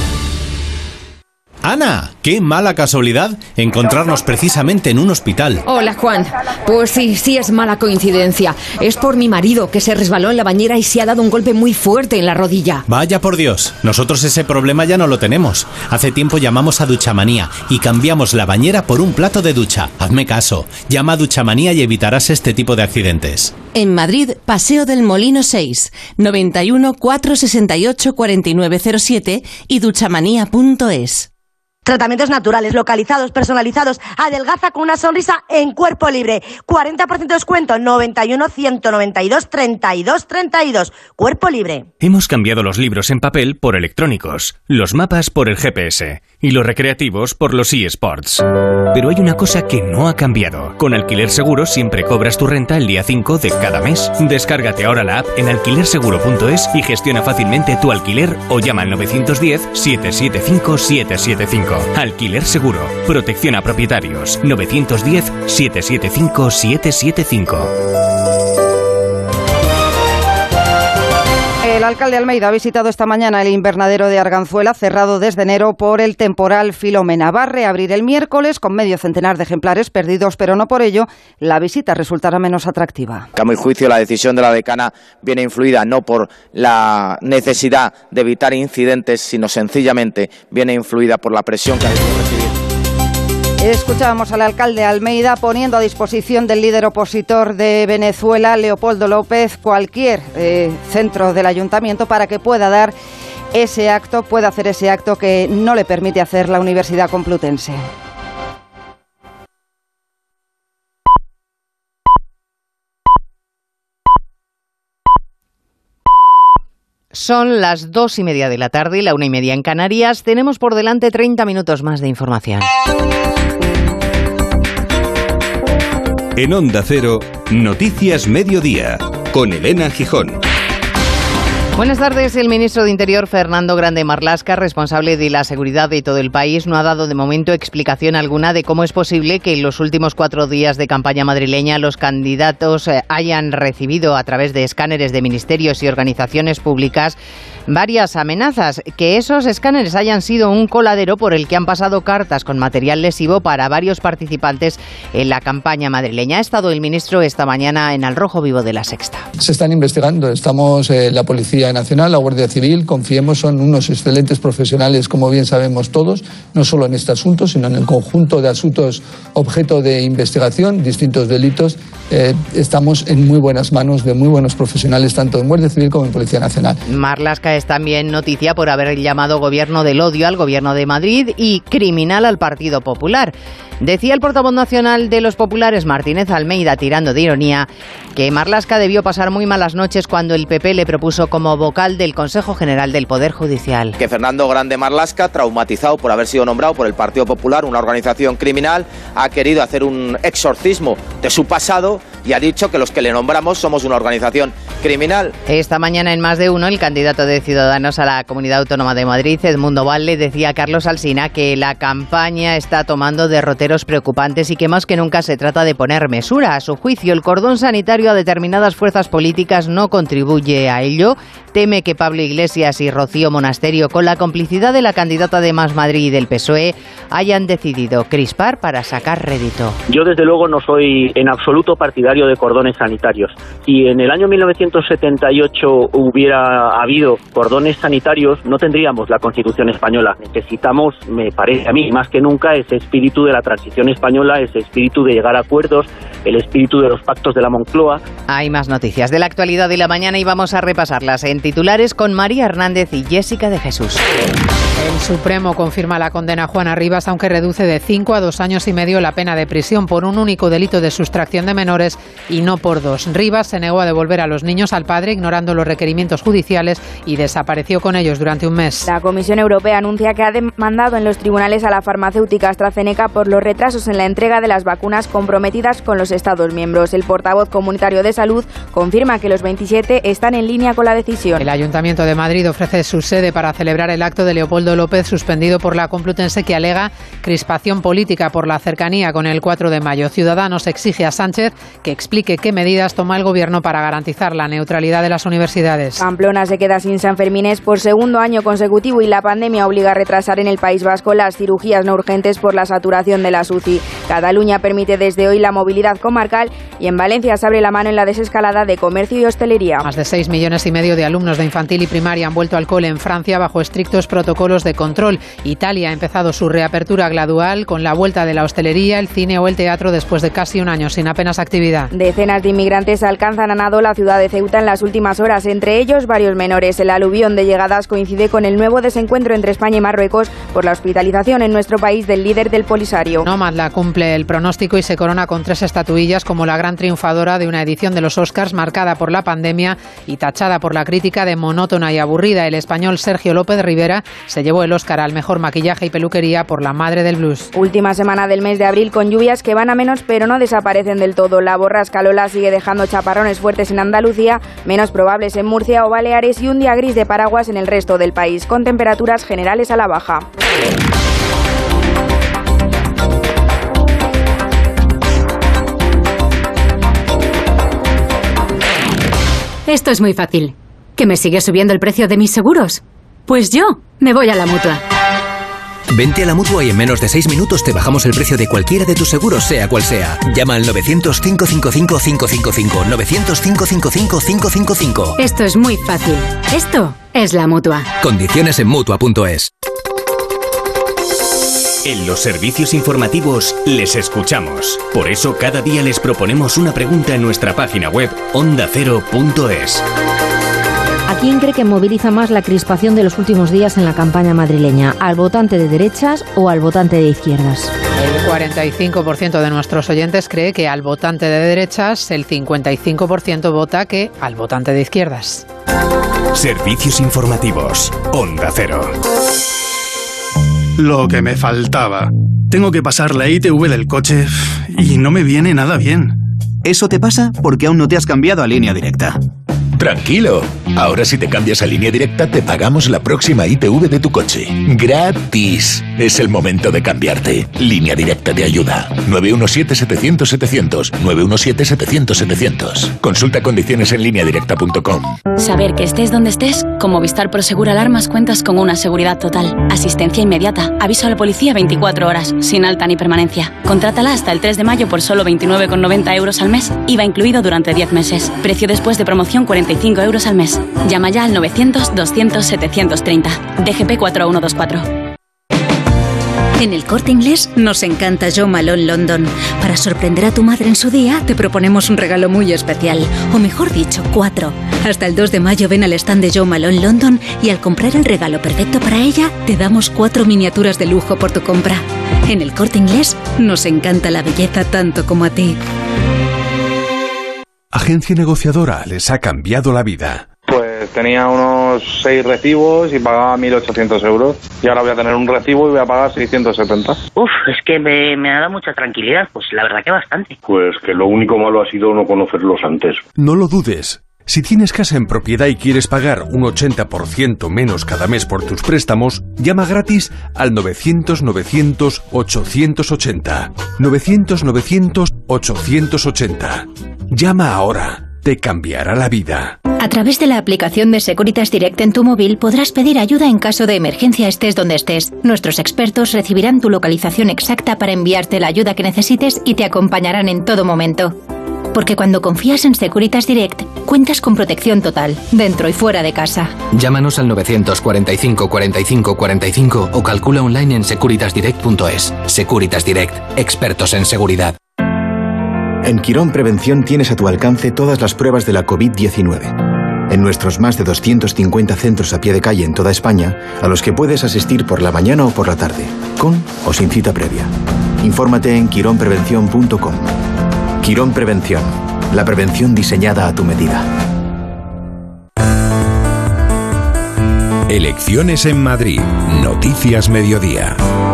Ana, qué mala casualidad encontrarnos precisamente en un hospital. Hola, Juan. Pues sí es mala coincidencia. Es por mi marido, que se resbaló en la bañera y se ha dado un golpe muy fuerte en la rodilla. Vaya por Dios, nosotros ese problema ya no lo tenemos. Hace tiempo llamamos a Duchamanía y cambiamos la bañera por un plato de ducha. Hazme caso, llama a Duchamanía y evitarás este tipo de accidentes. En Madrid, Paseo del Molino 6, 91 468 4907 y duchamanía.es. Tratamientos naturales, localizados, personalizados. Adelgaza con una sonrisa en Cuerpo Libre. 40% de descuento, 91 192 32 32. Cuerpo Libre. Hemos cambiado los libros en papel por electrónicos, los mapas por el GPS y los recreativos por los eSports. Pero hay una cosa que no ha cambiado. Con Alquiler Seguro siempre cobras tu renta el día 5 de cada mes. Descárgate ahora la app en alquilerseguro.es y gestiona fácilmente tu alquiler o llama al 910-775-775. Alquiler Seguro. Protección a propietarios. 910-775-775. El alcalde Almeida ha visitado esta mañana el invernadero de Arganzuela, cerrado desde enero por el temporal Filomena. Va a reabrir el miércoles con medio centenar de ejemplares perdidos, pero no por ello la visita resultará menos atractiva. A mi juicio, la decisión de la decana viene influida no por la necesidad de evitar incidentes, sino sencillamente viene influida por la presión que ha debido recibir. Escuchábamos al alcalde Almeida poniendo a disposición del líder opositor de Venezuela, Leopoldo López, cualquier centro del ayuntamiento para que pueda hacer ese acto que no le permite hacer la Universidad Complutense. Son las 2:30 de la tarde, la 1:30 en Canarias. Tenemos por delante 30 minutos más de información. En Onda Cero, Noticias Mediodía, con Elena Gijón. Buenas tardes. El ministro de Interior, Fernando Grande Marlaska, responsable de la seguridad de todo el país, no ha dado de momento explicación alguna de cómo es posible que en los últimos 4 días de campaña madrileña los candidatos hayan recibido a través de escáneres de ministerios y organizaciones públicas varias amenazas, que esos escáneres hayan sido un coladero por el que han pasado cartas con material lesivo para varios participantes en la campaña madrileña. Ha estado el ministro esta mañana en Al Rojo Vivo de La Sexta. Se están investigando, estamos la Policía Nacional, la Guardia Civil, confiemos, son unos excelentes profesionales, como bien sabemos todos, no solo en este asunto, sino en el conjunto de asuntos objeto de investigación, distintos delitos. Estamos en muy buenas manos de muy buenos profesionales, tanto en Guardia Civil como en Policía Nacional. Marlaska es también noticia por haber llamado gobierno del odio al gobierno de Madrid y criminal al Partido Popular. Decía el portavoz nacional de los populares, Martínez Almeida, tirando de ironía, que Marlaska debió pasar muy malas noches cuando el PP le propuso como vocal del Consejo General del Poder Judicial. Que Fernando Grande Marlaska, traumatizado por haber sido nombrado por el Partido Popular, una organización criminal, ha querido hacer un exorcismo de su pasado y ha dicho que los que le nombramos somos una organización criminal. Esta mañana en Más de Uno, el candidato de Ciudadanos a la Comunidad Autónoma de Madrid, Edmundo Valle, decía a Carlos Alsina que la campaña está tomando derroteros preocupantes y que más que nunca se trata de poner mesura. A su juicio, el cordón sanitario a determinadas fuerzas políticas no contribuye a ello. Teme que Pablo Iglesias y Rocío Monasterio, con la complicidad de la candidata de Más Madrid y del PSOE, hayan decidido crispar para sacar rédito. Yo desde luego no soy en absoluto partidario de cordones sanitarios. Si en el año 1978 hubiera habido cordones sanitarios, no tendríamos la Constitución española. Necesitamos, me parece a mí, más que nunca, ese espíritu de la transición española, ese espíritu de llegar a acuerdos, el espíritu de los pactos de la Moncloa. Hay más noticias de la actualidad de la mañana y vamos a repasarlas en titulares con María Hernández y Jessica de Jesús. El Supremo confirma la condena a Juana Rivas, aunque reduce de 5 a 2 años y medio la pena de prisión por un único delito de sustracción de menores y no por 2. Rivas se negó a devolver a los niños al padre, ignorando los requerimientos judiciales, y desapareció con ellos durante un mes. La Comisión Europea anuncia que ha demandado en los tribunales a la farmacéutica AstraZeneca por los retrasos en la entrega de las vacunas comprometidas con los Estados miembros. El portavoz comunitario de Salud confirma que los 27 están en línea con la decisión. El Ayuntamiento de Madrid ofrece su sede para celebrar el acto de Leopoldo López, suspendido por la Complutense, que alega crispación política por la cercanía con el 4 de mayo. Ciudadanos exige a Sánchez que explique qué medidas toma el Gobierno para garantizar la neutralidad de las universidades. Pamplona se queda sin Sanfermines por segundo año consecutivo y la pandemia obliga a retrasar en el País Vasco las cirugías no urgentes por la saturación de las UCI. Cataluña permite desde hoy la movilidad comarcal y en Valencia se abre la mano en la desescalada de comercio y hostelería. Más de 6,5 millones de alumnos alumnos de infantil y primaria han vuelto al cole en Francia bajo estrictos protocolos de control. Italia ha empezado su reapertura gradual con la vuelta de la hostelería, el cine o el teatro después de casi un año sin apenas actividad. Decenas de inmigrantes alcanzan a nado la ciudad de Ceuta en las últimas horas, entre ellos varios menores. El aluvión de llegadas coincide con el nuevo desencuentro entre España y Marruecos por la hospitalización en nuestro país del líder del Polisario. Nomadland cumple el pronóstico y se corona con 3 estatuillas como la gran triunfadora de una edición de los Oscars marcada por la pandemia y tachada por la crítica de monótona y aburrida. El español Sergio López Rivera se llevó el Oscar al mejor maquillaje y peluquería por La madre del blues. Última semana del mes de abril con lluvias que van a menos pero no desaparecen del todo. La borrasca Lola sigue dejando chaparrones fuertes en Andalucía, menos probables en Murcia o Baleares y un día gris de paraguas en el resto del país, con temperaturas generales a la baja. Esto es muy fácil. ¿Que me sigue subiendo el precio de mis seguros? Pues yo me voy a la Mutua. Vente a la Mutua y en menos de 6 minutos te bajamos el precio de cualquiera de tus seguros, sea cual sea. Llama al 900-555-555. 900-555-555. Esto es muy fácil. Esto es la Mutua. Condiciones en Mutua.es. En los servicios informativos les escuchamos. Por eso cada día les proponemos una pregunta en nuestra página web ondacero.es. ¿A quién cree que moviliza más la crispación de los últimos días en la campaña madrileña? ¿Al votante de derechas o al votante de izquierdas? El 45% de nuestros oyentes cree que al votante de derechas, el 55% vota que al votante de izquierdas. Servicios informativos. Onda Cero. Lo que me faltaba. Tengo que pasar la ITV del coche y no me viene nada bien. Eso te pasa porque aún no te has cambiado a Línea Directa. Tranquilo, ahora si te cambias a Línea Directa te pagamos la próxima ITV de tu coche. ¡Gratis! Es el momento de cambiarte. Línea Directa te ayuda. 917-700-700. 917-700-700. Consulta condiciones en lineadirecta.com. Saber que estés donde estés, con Movistar Prosegur Alarmas cuentas con una seguridad total. Asistencia inmediata, aviso a la policía 24 horas, sin alta ni permanencia. Contrátala hasta el 3 de mayo por solo 29,90 euros al mes, IVA incluido durante 10 meses. Precio después de promoción 45 euros al mes. Llama ya al 900-200-730. DGP 4124. En El Corte Inglés nos encanta Jo Malone London. Para sorprender a tu madre en su día, te proponemos un regalo muy especial. O mejor dicho, 4. Hasta el 2 de mayo ven al stand de Jo Malone London y al comprar el regalo perfecto para ella, te damos 4 miniaturas de lujo por tu compra. En El Corte Inglés nos encanta la belleza tanto como a ti. Agencia negociadora les ha cambiado la vida. Pues tenía unos 6 recibos y pagaba 1.800 euros. Y ahora voy a tener un recibo y voy a pagar 670. Es que me ha dado mucha tranquilidad. Pues la verdad que bastante. Pues que lo único malo ha sido no conocerlos antes. No lo dudes. Si tienes casa en propiedad y quieres pagar un 80% menos cada mes por tus préstamos, llama gratis al 900-900-880. 900-900-880. Llama ahora. Te cambiará la vida. A través de la aplicación de Securitas Direct en tu móvil podrás pedir ayuda en caso de emergencia estés donde estés. Nuestros expertos recibirán tu localización exacta para enviarte la ayuda que necesites y te acompañarán en todo momento. Porque cuando confías en Securitas Direct, cuentas con protección total, dentro y fuera de casa. Llámanos al 945 45 45 o calcula online en securitasdirect.es. Securitas Direct, expertos en seguridad. En Quirón Prevención tienes a tu alcance todas las pruebas de la COVID-19. En nuestros más de 250 centros a pie de calle en toda España, a los que puedes asistir por la mañana o por la tarde, con o sin cita previa. Infórmate en quironprevención.com. Quirón Prevención, la prevención diseñada a tu medida. Elecciones en Madrid. Noticias Mediodía.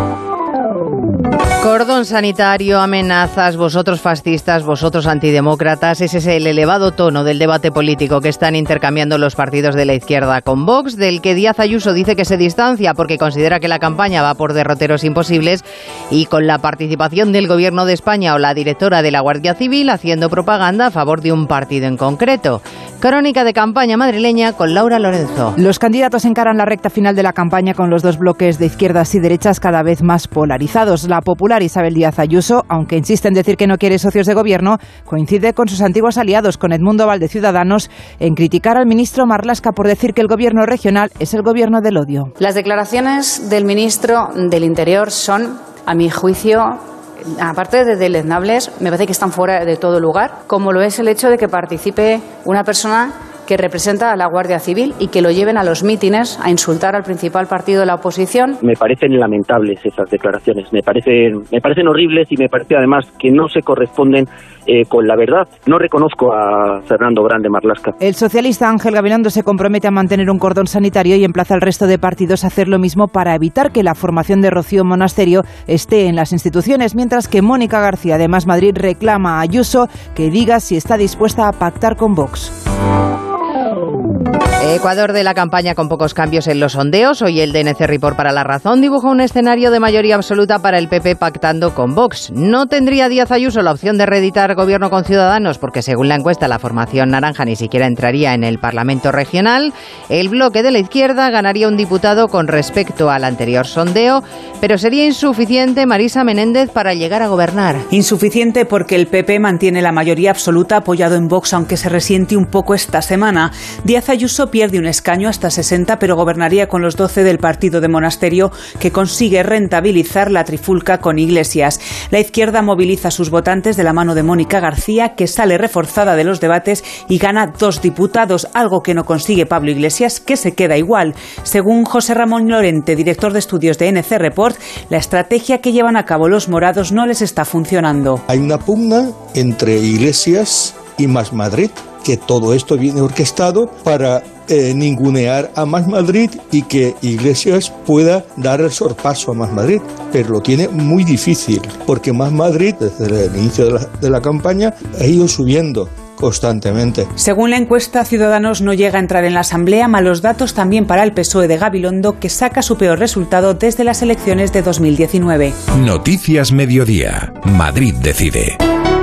Cordón sanitario, amenazas, vosotros fascistas, vosotros antidemócratas. Ese es el elevado tono del debate político que están intercambiando los partidos de la izquierda con Vox, del que Díaz Ayuso dice que se distancia porque considera que la campaña va por derroteros imposibles, y con la participación del Gobierno de España o la directora de la Guardia Civil haciendo propaganda a favor de un partido en concreto. Crónica de campaña madrileña con Laura Lorenzo. Los candidatos encaran la recta final de la campaña con los dos bloques de izquierdas y derechas cada vez más polarizados. La popular y Isabel Díaz Ayuso, aunque insiste en decir que no quiere socios de gobierno, coincide con sus antiguos aliados, con Edmundo Val de Ciudadanos, en criticar al ministro Marlaska por decir que el gobierno regional es el gobierno del odio. Las declaraciones del ministro del Interior son, a mi juicio, aparte de deleznables, me parece que están fuera de todo lugar, como lo es el hecho de que participe una persona que representa a la Guardia Civil y que lo lleven a los mítines a insultar al principal partido de la oposición. Me parecen lamentables esas declaraciones, me parecen horribles y me parece además que no se corresponden con la verdad. No reconozco a Fernando Grande Marlaska. El socialista Ángel Gabilondo se compromete a mantener un cordón sanitario y emplaza al resto de partidos a hacer lo mismo para evitar que la formación de Rocío Monasterio esté en las instituciones, mientras que Mónica García de Más Madrid reclama a Ayuso que diga si está dispuesta a pactar con Vox. Ecuador de la campaña con pocos cambios en los sondeos. Hoy el DNC Report para La Razón dibuja un escenario de mayoría absoluta para el PP pactando con Vox. No tendría Díaz Ayuso la opción de reeditar gobierno con Ciudadanos porque según la encuesta la formación naranja ni siquiera entraría en el Parlamento regional. El bloque de la izquierda ganaría un diputado con respecto al anterior sondeo, pero sería insuficiente Marisa Menéndez para llegar a gobernar. Insuficiente porque el PP mantiene la mayoría absoluta apoyado en Vox, aunque se resiente un poco esta semana. Díaz Ayuso pierde un escaño hasta 60, pero gobernaría con los 12 del partido de Monasterio, que consigue rentabilizar la trifulca con Iglesias. La izquierda moviliza a sus votantes de la mano de Mónica García, que sale reforzada de los debates y gana 2 diputados, algo que no consigue Pablo Iglesias, que se queda igual. Según José Ramón Llorente, director de estudios de NC Report, la estrategia que llevan a cabo los morados no les está funcionando. Hay una pugna entre Iglesias y Más Madrid, que todo esto viene orquestado para ningunear a Más Madrid y que Iglesias pueda dar el sorpaso a Más Madrid, pero lo tiene muy difícil porque Más Madrid desde el inicio de la campaña ha ido subiendo constantemente. Según la encuesta, Ciudadanos no llega a entrar en la Asamblea, malos datos también para el PSOE de Gabilondo, que saca su peor resultado desde las elecciones de 2019. Noticias Mediodía. Madrid decide.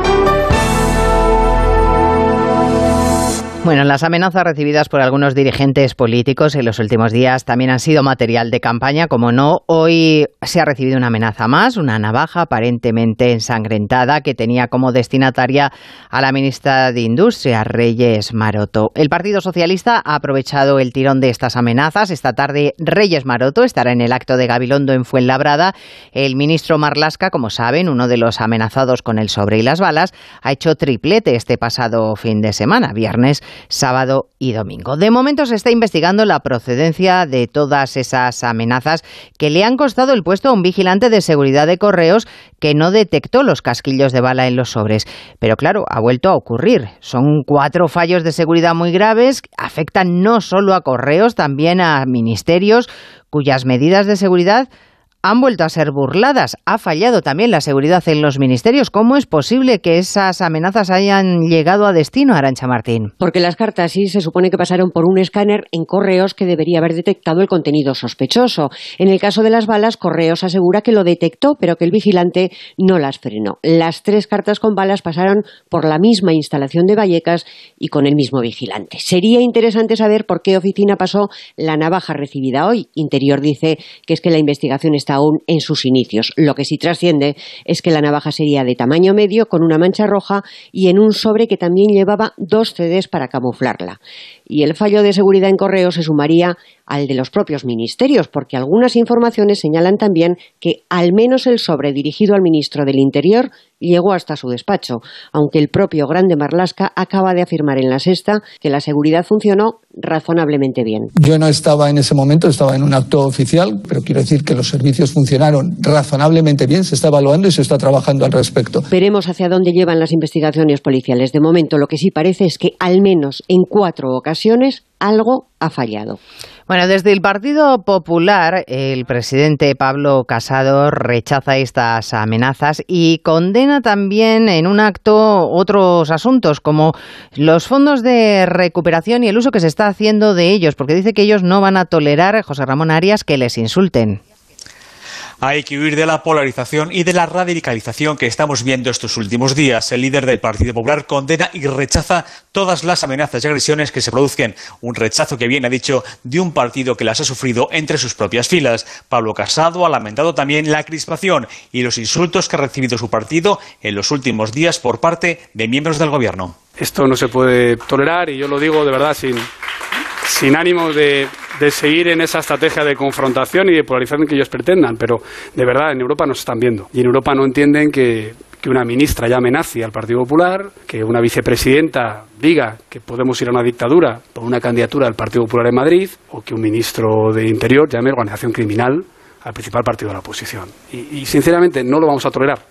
Bueno, las amenazas recibidas por algunos dirigentes políticos en los últimos días también han sido material de campaña, como no. Hoy se ha recibido una amenaza más, una navaja aparentemente ensangrentada que tenía como destinataria a la ministra de Industria, Reyes Maroto. El Partido Socialista ha aprovechado el tirón de estas amenazas. Esta tarde Reyes Maroto estará en el acto de Gabilondo en Fuenlabrada. El ministro Marlaska, como saben, uno de los amenazados con el sobre y las balas, ha hecho triplete este pasado fin de semana, viernes, sábado y domingo. De momento se está investigando la procedencia de todas esas amenazas que le han costado el puesto a un vigilante de seguridad de correos que no detectó los casquillos de bala en los sobres. Pero claro, ha vuelto a ocurrir. Son 4 fallos de seguridad muy graves, afectan no solo a correos, también a ministerios cuyas medidas de seguridad han vuelto a ser burladas. Ha fallado también la seguridad en los ministerios. ¿Cómo es posible que esas amenazas hayan llegado a destino, Arantxa Martín? Porque las cartas sí se supone que pasaron por un escáner en Correos que debería haber detectado el contenido sospechoso. En el caso de las balas, Correos asegura que lo detectó, pero que el vigilante no las frenó. Las 3 cartas con balas pasaron por la misma instalación de Vallecas y con el mismo vigilante. Sería interesante saber por qué oficina pasó la navaja recibida hoy. Interior dice que es que la investigación está aún en sus inicios. Lo que sí trasciende es que la navaja sería de tamaño medio, con una mancha roja y en un sobre que también llevaba 2 CDs para camuflarla. Y el fallo de seguridad en Correos se sumaría al de los propios ministerios, porque algunas informaciones señalan también que al menos el sobre dirigido al ministro del Interior llegó hasta su despacho, aunque el propio Grande Marlaska acaba de afirmar en La Sexta que la seguridad funcionó razonablemente bien. Yo no estaba en ese momento, estaba en un acto oficial, pero quiero decir que los servicios funcionaron razonablemente bien, se está evaluando y se está trabajando al respecto. Veremos hacia dónde llevan las investigaciones policiales. De momento, lo que sí parece es que al menos en 4 ocasiones algo ha fallado. Bueno, desde el Partido Popular, el presidente Pablo Casado rechaza estas amenazas y condena también en un acto otros asuntos como los fondos de recuperación y el uso que se está haciendo de ellos, porque dice que ellos no van a tolerar, José Ramón Arias, que les insulten. Hay que huir de la polarización y de la radicalización que estamos viendo estos últimos días. El líder del Partido Popular condena y rechaza todas las amenazas y agresiones que se produzcan. Un rechazo que viene, ha dicho, de un partido que las ha sufrido entre sus propias filas. Pablo Casado ha lamentado también la crispación y los insultos que ha recibido su partido en los últimos días por parte de miembros del gobierno. Esto no se puede tolerar y yo lo digo de verdad sin ánimo de seguir en esa estrategia de confrontación y de polarización que ellos pretendan, pero de verdad en Europa nos están viendo y en Europa no entienden que una ministra llame nazi al Partido Popular, que una vicepresidenta diga que podemos ir a una dictadura por una candidatura del Partido Popular en Madrid, o que un ministro de Interior llame organización criminal al principal partido de la oposición. Y sinceramente no lo vamos a tolerar.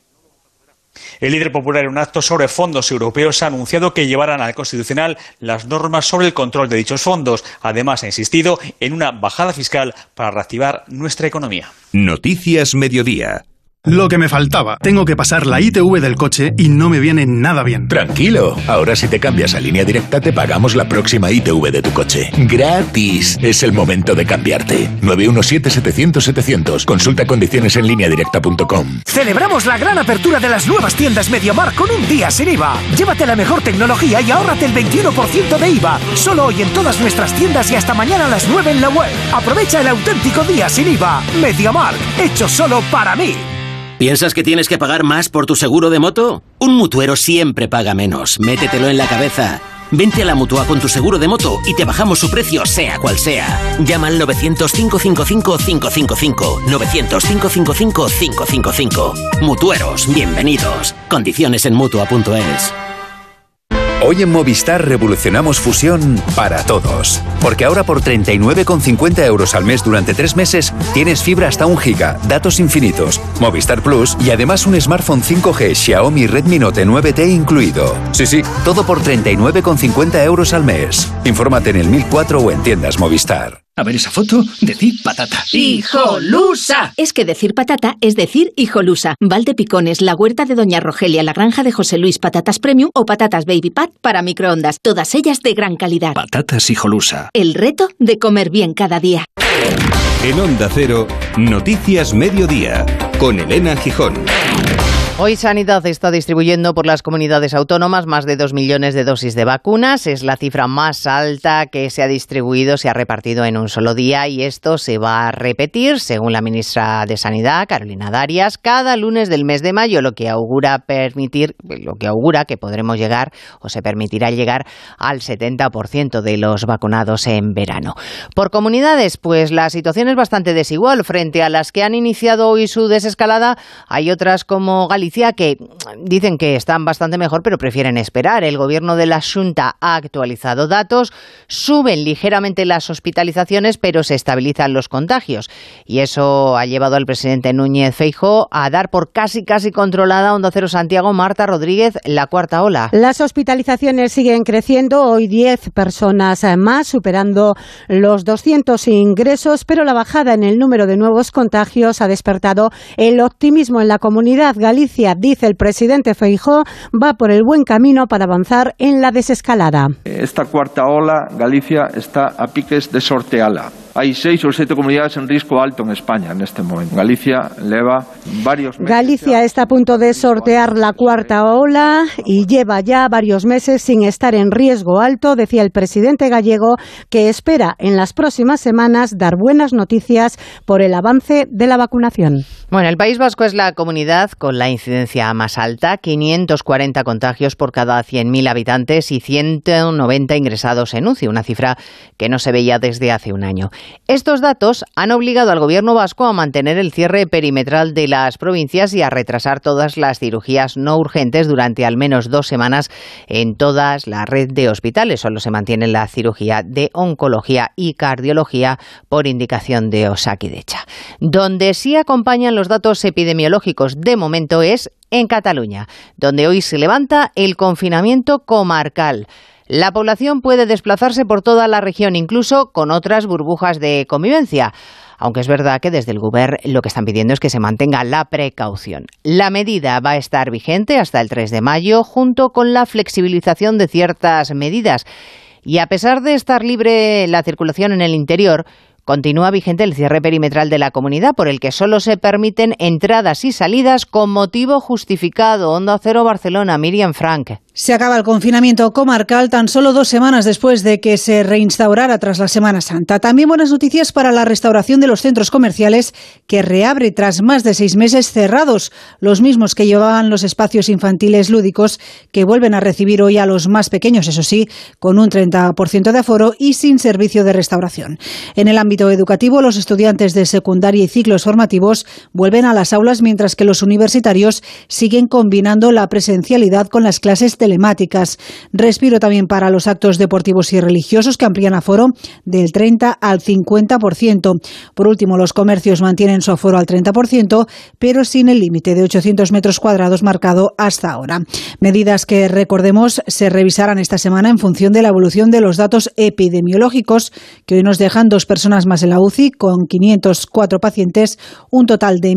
El líder popular, en un acto sobre fondos europeos, ha anunciado que llevarán al Constitucional las normas sobre el control de dichos fondos. Además, ha insistido en una bajada fiscal para reactivar nuestra economía. Noticias Mediodía. Lo que me faltaba. Tengo que pasar la ITV del coche y no me viene nada bien. Tranquilo. Ahora si te cambias a Línea Directa te pagamos la próxima ITV de tu coche. ¡Gratis! Es el momento de cambiarte. 917-700-700. Consulta condiciones en lineadirecta.com. Celebramos la gran apertura de las nuevas tiendas MediaMarkt con un día sin IVA. Llévate la mejor tecnología y ahórrate el 21% de IVA. Solo hoy en todas nuestras tiendas y hasta mañana a las 9 en la web. Aprovecha el auténtico día sin IVA. MediaMarkt, hecho solo para mí. ¿Piensas que tienes que pagar más por tu seguro de moto? Un mutuero siempre paga menos. Métetelo en la cabeza. Vente a la Mutua con tu seguro de moto y te bajamos su precio, sea cual sea. Llama al 900-555-555. 900-555-555. Mutueros, bienvenidos. Condiciones en Mutua.es. Hoy en Movistar revolucionamos Fusión para todos. Porque ahora por 39,50 € al mes durante 3 meses tienes fibra hasta 1 giga, datos infinitos, Movistar Plus y además un smartphone 5G Xiaomi Redmi Note 9T incluido. Sí, todo por 39,50 € al mes. Infórmate en el 1004 o en tiendas Movistar. A ver esa foto, decir patata. ¡Hijolusa! Es que decir patata es decir hijolusa. Valdepicones, la huerta de Doña Rogelia, la granja de José Luis, patatas premium o patatas baby pat para microondas. Todas ellas de gran calidad. Patatas hijolusa. El reto de comer bien cada día. En Onda Cero, Noticias Mediodía, con Elena Gijón. Hoy Sanidad está distribuyendo por las comunidades autónomas más de 2 millones de dosis de vacunas. Es la cifra más alta que se ha distribuido, se ha repartido en un solo día y esto se va a repetir, según la ministra de Sanidad, Carolina Darias, cada lunes del mes de mayo, lo que augura que podremos llegar o se permitirá llegar al 70% de los vacunados en verano. Por comunidades, pues la situación es bastante desigual. Frente a las que han iniciado hoy su desescalada, hay otras como Galicia que dicen que están bastante mejor, pero prefieren esperar. El gobierno de la Xunta ha actualizado datos, suben ligeramente las hospitalizaciones, pero se estabilizan los contagios. Y eso ha llevado al presidente Núñez Feijóo a dar por casi controlada Onda Cero Santiago, Marta Rodríguez, la cuarta ola. Las hospitalizaciones siguen creciendo, hoy 10 personas más, superando los 200 ingresos, pero la bajada en el número de nuevos contagios ha despertado el optimismo en la comunidad. Galicia, dice el presidente Feijóo, va por el buen camino para avanzar en la desescalada. Esta cuarta ola, Galicia está a piques de sorteala. Hay 6 o 7 comunidades en riesgo alto en España en este momento. Galicia lleva varios meses. Galicia está a punto de sortear la cuarta ola y lleva ya varios meses sin estar en riesgo alto, decía el presidente gallego, que espera en las próximas semanas dar buenas noticias por el avance de la vacunación. Bueno, el País Vasco es la comunidad con la incidencia más alta, 540 contagios por cada 100.000 habitantes y 190 ingresados en UCI, una cifra que no se veía desde hace un año. Estos datos han obligado al gobierno vasco a mantener el cierre perimetral de las provincias y a retrasar todas las cirugías no urgentes durante al menos 2 semanas en toda la red de hospitales. Solo se mantiene la cirugía de oncología y cardiología por indicación de Osakidetza. Donde sí acompañan los datos epidemiológicos de momento es en Cataluña, donde hoy se levanta el confinamiento comarcal. La población puede desplazarse por toda la región, incluso con otras burbujas de convivencia. Aunque es verdad que desde el Govern lo que están pidiendo es que se mantenga la precaución. La medida va a estar vigente hasta el 3 de mayo, junto con la flexibilización de ciertas medidas. Y a pesar de estar libre la circulación en el interior, continúa vigente el cierre perimetral de la comunidad, por el que solo se permiten entradas y salidas con motivo justificado. Onda Cero Barcelona, Miriam Frank. Se acaba el confinamiento comarcal tan solo 2 semanas después de que se reinstaurara tras la Semana Santa. También buenas noticias para la restauración de los centros comerciales, que reabre tras más de 6 meses cerrados, los mismos que llevaban los espacios infantiles lúdicos, que vuelven a recibir hoy a los más pequeños, eso sí, con un 30% de aforo y sin servicio de restauración. En el ámbito educativo, los estudiantes de secundaria y ciclos formativos vuelven a las aulas, mientras que los universitarios siguen combinando la presencialidad con las clases telemáticas. Respiro también para los actos deportivos y religiosos, que amplían aforo del 30 al 50%. Por último, los comercios mantienen su aforo al 30%, pero sin el límite de 800 metros cuadrados marcado hasta ahora. Medidas que, recordemos, se revisarán esta semana en función de la evolución de los datos epidemiológicos, que hoy nos dejan 2 personas más en la UCI, con 504 pacientes, un total de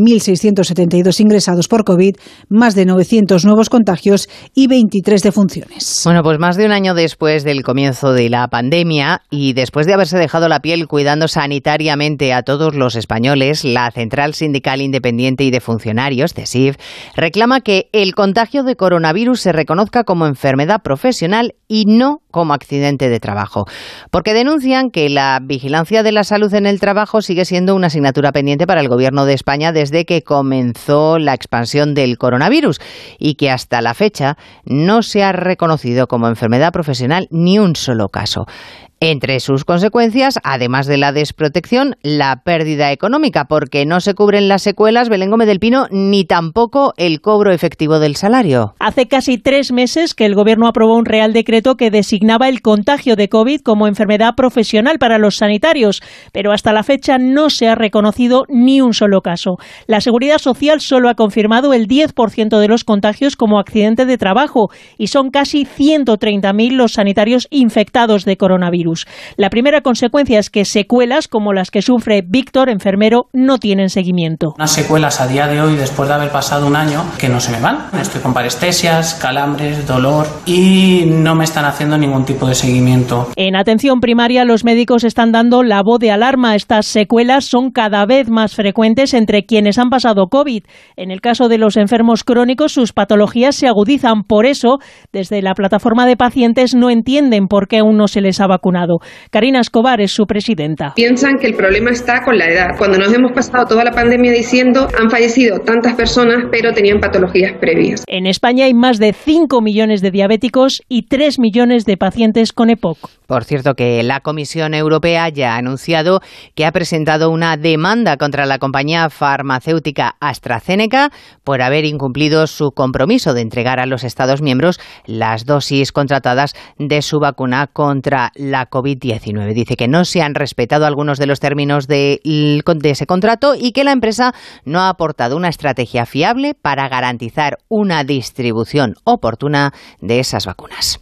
1.672 ingresados por COVID, más de 900 nuevos contagios y 23 defunciones. Bueno, pues más de un año después del comienzo de la pandemia y después de haberse dejado la piel cuidando sanitariamente a todos los españoles, la Central Sindical Independiente y de Funcionarios, CESIF, reclama que el contagio de coronavirus se reconozca como enfermedad profesional y no como accidente de trabajo, porque denuncian que la vigilancia de la salud en el trabajo sigue siendo una asignatura pendiente para el Gobierno de España desde que comenzó la expansión del coronavirus y que hasta la fecha no se ha reconocido como enfermedad profesional ni un solo caso. Entre sus consecuencias, además de la desprotección, la pérdida económica, porque no se cubren las secuelas, Belén Gómez del Pino, ni tampoco el cobro efectivo del salario. Hace casi 3 meses que el Gobierno aprobó un Real Decreto que designaba el contagio de COVID como enfermedad profesional para los sanitarios, pero hasta la fecha no se ha reconocido ni un solo caso. La Seguridad Social solo ha confirmado el 10% de los contagios como accidente de trabajo y son casi 130.000 los sanitarios infectados de coronavirus. La primera consecuencia es que secuelas como las que sufre Víctor, enfermero, no tienen seguimiento. Unas secuelas a día de hoy, después de haber pasado un año, que no se me van. Estoy con parestesias, calambres, dolor y no me están haciendo ningún tipo de seguimiento. En atención primaria, los médicos están dando la voz de alarma. Estas secuelas son cada vez más frecuentes entre quienes han pasado COVID. En el caso de los enfermos crónicos, sus patologías se agudizan. Por eso, desde la plataforma de pacientes no entienden por qué aún no se les ha vacunado. Karina Escobar es su presidenta. Piensan que el problema está con la edad, cuando nos hemos pasado toda la pandemia diciendo han fallecido tantas personas pero tenían patologías previas. En España hay más de 5 millones de diabéticos y 3 millones de pacientes con EPOC. Por cierto, que la Comisión Europea ya ha anunciado que ha presentado una demanda contra la compañía farmacéutica AstraZeneca por haber incumplido su compromiso de entregar a los Estados miembros las dosis contratadas de su vacuna contra la COVID-19. Dice que no se han respetado algunos de los términos de ese contrato y que la empresa no ha aportado una estrategia fiable para garantizar una distribución oportuna de esas vacunas.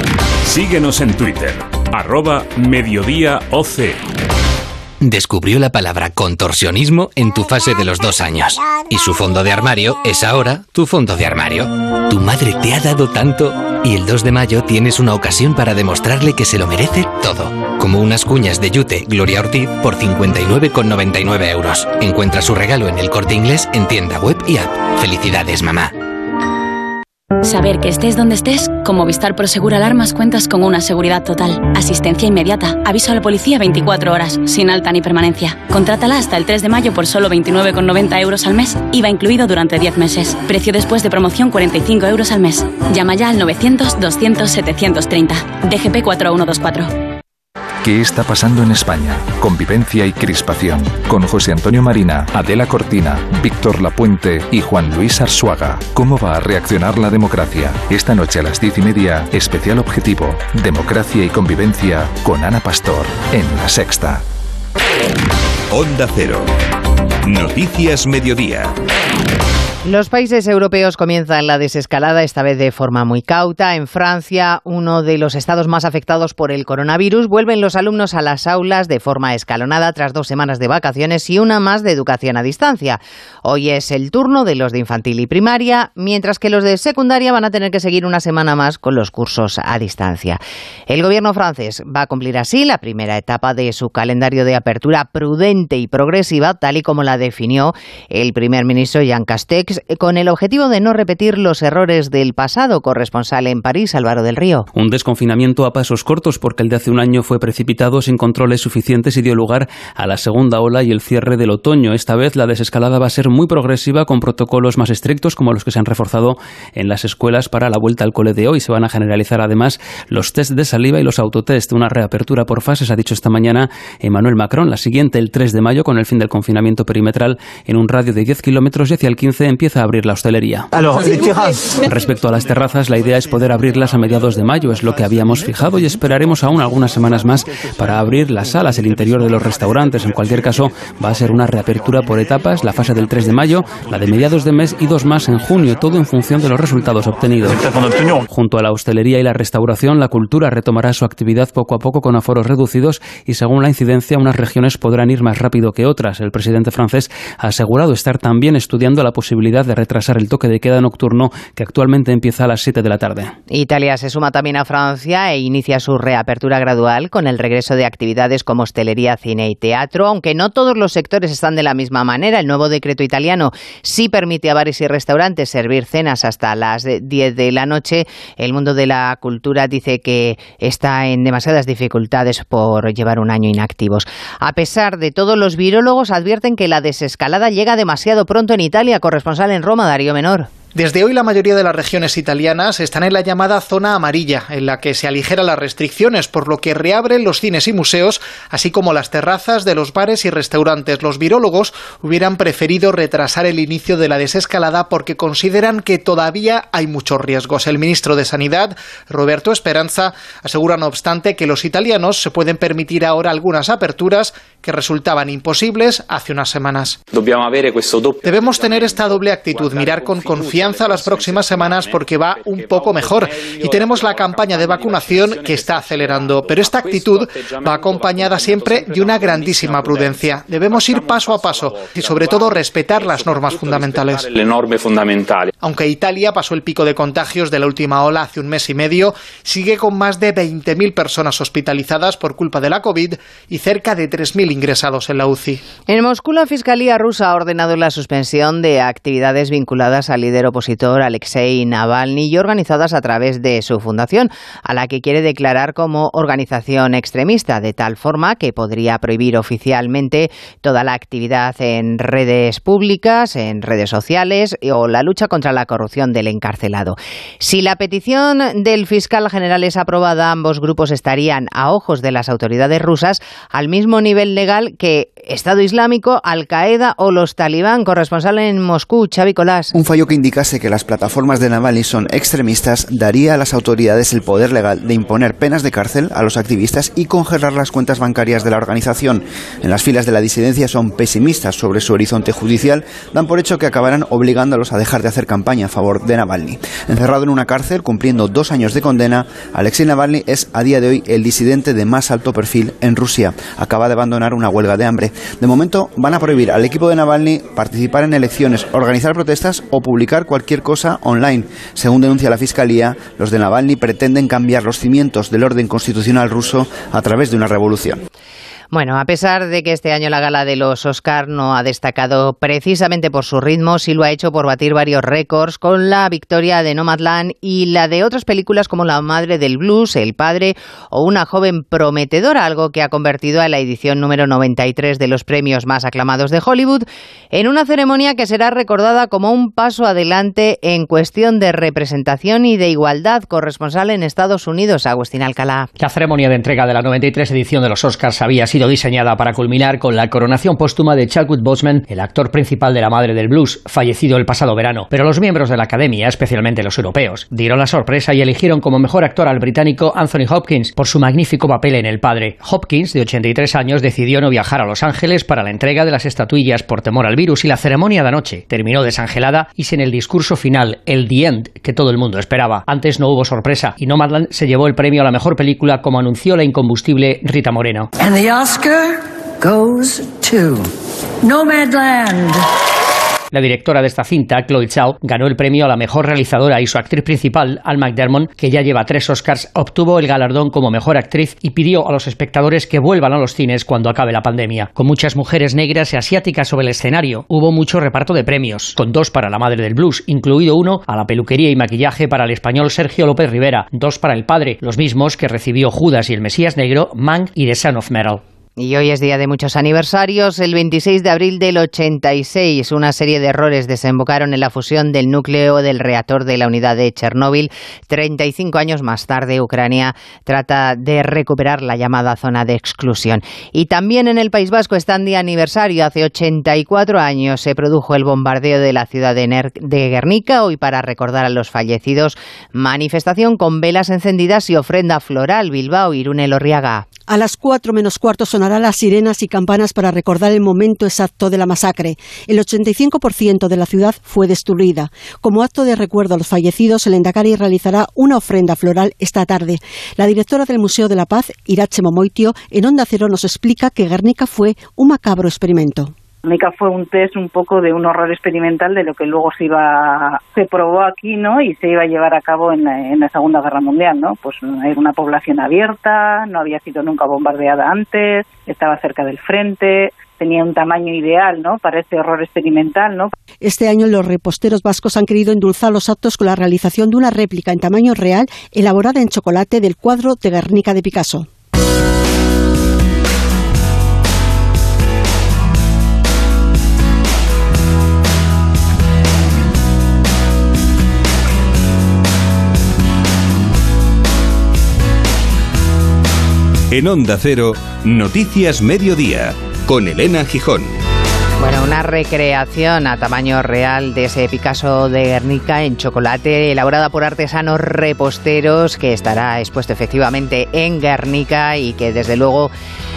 Síguenos en Twitter, @mediodíaoc. Descubrió la palabra contorsionismo en tu fase de los 2 años. Y su fondo de armario es ahora tu fondo de armario. Tu madre te ha dado tanto y el 2 de mayo tienes una ocasión para demostrarle que se lo merece todo. Como unas cuñas de Yute Gloria Ortiz por 59,99 euros. Encuentra su regalo en El Corte Inglés en tienda web y app. Felicidades, mamá. Saber que estés donde estés, con Movistar Prosegur Alarmas cuentas con una seguridad total, asistencia inmediata, aviso a la policía 24 horas, sin alta ni permanencia. Contrátala hasta el 3 de mayo por solo 29,90 euros al mes, IVA incluido durante 10 meses. Precio después de promoción 45 euros al mes. Llama ya al 900-200-730. DGP 4124. ¿Qué está pasando en España? Convivencia y crispación. Con José Antonio Marina, Adela Cortina, Víctor Lapuente y Juan Luis Arzuaga. ¿Cómo va a reaccionar la democracia? Esta noche a las 10:30, especial objetivo, democracia y convivencia con Ana Pastor en La Sexta. Onda Cero. Noticias Mediodía. Los países europeos comienzan la desescalada, esta vez de forma muy cauta. En Francia, uno de los estados más afectados por el coronavirus, vuelven los alumnos a las aulas de forma escalonada tras 2 semanas de vacaciones y una más de educación a distancia. Hoy es el turno de los de infantil y primaria, mientras que los de secundaria van a tener que seguir una semana más con los cursos a distancia. El gobierno francés va a cumplir así la primera etapa de su calendario de apertura prudente y progresiva, tal y como la definió el primer ministro Jean Castex, con el objetivo de no repetir los errores del pasado. Corresponsal en París, Álvaro del Río. Un desconfinamiento a pasos cortos, porque el de hace un año fue precipitado, sin controles suficientes y dio lugar a la segunda ola y el cierre del otoño. Esta vez la desescalada va a ser muy progresiva, con protocolos más estrictos, como los que se han reforzado en las escuelas para la vuelta al cole de hoy. Se van a generalizar además los test de saliva y los autotest. Una reapertura por fases, ha dicho esta mañana Emmanuel Macron. La siguiente, el 3 de mayo, con el fin del confinamiento perimetral en un radio de 10 kilómetros, y hacia el 15 empieza a abrir la hostelería. Respecto a las terrazas, la idea es poder abrirlas a mediados de mayo, es lo que habíamos fijado, y esperaremos aún algunas semanas más para abrir las salas, el interior de los restaurantes. En cualquier caso, va a ser una reapertura por etapas, la fase del 3 de mayo, la de mediados de mes y 2 más en junio, todo en función de los resultados obtenidos. Junto a la hostelería y la restauración, la cultura retomará su actividad poco a poco con aforos reducidos y, según la incidencia, unas regiones podrán ir más rápido que otras. El presidente francés ha asegurado estar también estudiando la posibilidad de retrasar el toque de queda nocturno, que actualmente empieza a las 7 de la tarde. Italia se suma también a Francia e inicia su reapertura gradual con el regreso de actividades como hostelería, cine y teatro, aunque no todos los sectores están de la misma manera. El nuevo decreto italiano sí permite a bares y restaurantes servir cenas hasta las 10 de la noche. El mundo de la cultura dice que está en demasiadas dificultades por llevar un año inactivos. A pesar de todo, los virólogos advierten que la desescalada llega demasiado pronto en Italia. Corresponsal en Roma, Darío Menor. Desde hoy la mayoría de las regiones italianas están en la llamada zona amarilla, en la que se aligeran las restricciones, por lo que reabren los cines y museos, así como las terrazas de los bares y restaurantes. Los virólogos hubieran preferido retrasar el inicio de la desescalada porque consideran que todavía hay muchos riesgos. El ministro de Sanidad, Roberto Speranza, asegura no obstante que los italianos se pueden permitir ahora algunas aperturas que resultaban imposibles hace unas semanas. Debemos tener esta doble actitud, mirar con confianza las próximas semanas porque va un poco mejor y tenemos la campaña de vacunación que está acelerando, pero esta actitud va acompañada siempre de una grandísima prudencia. Debemos ir paso a paso y sobre todo respetar las normas fundamentales. Aunque Italia pasó el pico de contagios de la última ola hace un mes y medio, sigue con más de 20.000 personas hospitalizadas por culpa de la COVID y cerca de 3.000 ingresados en la UCI. En Moscú, la Fiscalía rusa ha ordenado la suspensión de actividades vinculadas al líder opositor Alexei Navalny y organizadas a través de su fundación, a la que quiere declarar como organización extremista, de tal forma que podría prohibir oficialmente toda la actividad en redes públicas, en redes sociales o la lucha contra la corrupción del encarcelado. Si la petición del fiscal general es aprobada, ambos grupos estarían, a ojos de las autoridades rusas, al mismo nivel legal que Estado Islámico, Al-Qaeda o los talibán. Corresponsal en Moscú, Xavi Colás. Un fallo que indicase que las plataformas de Navalny son extremistas daría a las autoridades el poder legal de imponer penas de cárcel a los activistas y congelar las cuentas bancarias de la organización. En las filas de la disidencia son pesimistas sobre su horizonte judicial, dan por hecho que acabarán obligándolos a dejar de hacer campaña a favor de Navalny. Encerrado en una cárcel, cumpliendo 2 años de condena, Alexei Navalny es a día de hoy el disidente de más alto perfil en Rusia. Acaba de abandonar una huelga de hambre. De momento van a prohibir al equipo de Navalny participar en elecciones, organizar protestas o publicar cualquier cosa online. Según denuncia la Fiscalía, los de Navalny pretenden cambiar los cimientos del orden constitucional ruso a través de una revolución. Bueno, a pesar de que este año la gala de los Oscar no ha destacado precisamente por su ritmo, sí lo ha hecho por batir varios récords, con la victoria de Nomadland y la de otras películas como La madre del blues, El padre o Una joven prometedora, algo que ha convertido a la edición número 93 de los premios más aclamados de Hollywood en una ceremonia que será recordada como un paso adelante en cuestión de representación y de igualdad. Corresponsal en Estados Unidos, Agustín Alcalá. La ceremonia de entrega de la 93 edición de los Oscars había sido sido diseñada para culminar con la coronación póstuma de Chadwick Boseman, el actor principal de La Madre del Blues, fallecido el pasado verano. Pero los miembros de la Academia, especialmente los europeos, dieron la sorpresa y eligieron como mejor actor al británico Anthony Hopkins por su magnífico papel en El Padre. Hopkins, de 83 años, decidió no viajar a Los Ángeles para la entrega de las estatuillas por temor al virus y la ceremonia de anoche terminó desangelada y sin el discurso final, el The End, que todo el mundo esperaba. Antes no hubo sorpresa y Nomadland se llevó el premio a la mejor película, como anunció la incombustible Rita Moreno. And the Oscar goes to Nomadland. La directora de esta cinta, Chloe Zhao, ganó el premio a la mejor realizadora y su actriz principal, Anne McDermott, que ya lleva 3 Oscars, obtuvo el galardón como mejor actriz y pidió a los espectadores que vuelvan a los cines cuando acabe la pandemia. Con muchas mujeres negras y asiáticas sobre el escenario, hubo mucho reparto de premios, con 2 para La Madre del Blues, incluido uno a la peluquería y maquillaje para el español Sergio López Rivera, 2 para El Padre, los mismos que recibió Judas y el Mesías Negro, Mank y The Son of Metal. Y hoy es día de muchos aniversarios. El 26 de abril del 86, una serie de errores desembocaron en la fusión del núcleo del reactor de la unidad de Chernóbil. 35 años más tarde, Ucrania trata de recuperar la llamada zona de exclusión. Y también en el País Vasco están de aniversario. Hace 84 años se produjo el bombardeo de la ciudad de Gernika. Hoy, para recordar a los fallecidos, manifestación con velas encendidas y ofrenda floral. Bilbao, Irune Lorriaga. A las 4 menos cuarto sonarán las sirenas y campanas para recordar el momento exacto de la masacre. El 85% de la ciudad fue destruida. Como acto de recuerdo a los fallecidos, el Lehendakari realizará una ofrenda floral esta tarde. La directora del Museo de la Paz, Irache Momoitio, en Onda Cero nos explica que Guernica fue un macabro experimento. Guernica fue un test un poco de un horror experimental de lo que luego se probó aquí, ¿no? Y se iba a llevar a cabo en la Segunda Guerra Mundial, ¿no? Pues era una población abierta, no había sido nunca bombardeada antes, estaba cerca del frente, tenía un tamaño ideal, ¿no? Para este horror experimental, ¿no? Este año los reposteros vascos han querido endulzar los actos con la realización de una réplica en tamaño real elaborada en chocolate del cuadro de Guernica de Picasso. En Onda Cero, Noticias Mediodía, con Elena Gijón. Bueno, una recreación a tamaño real de ese Picasso de Guernica en chocolate, elaborada por artesanos reposteros, que estará expuesto efectivamente en Guernica y que desde luego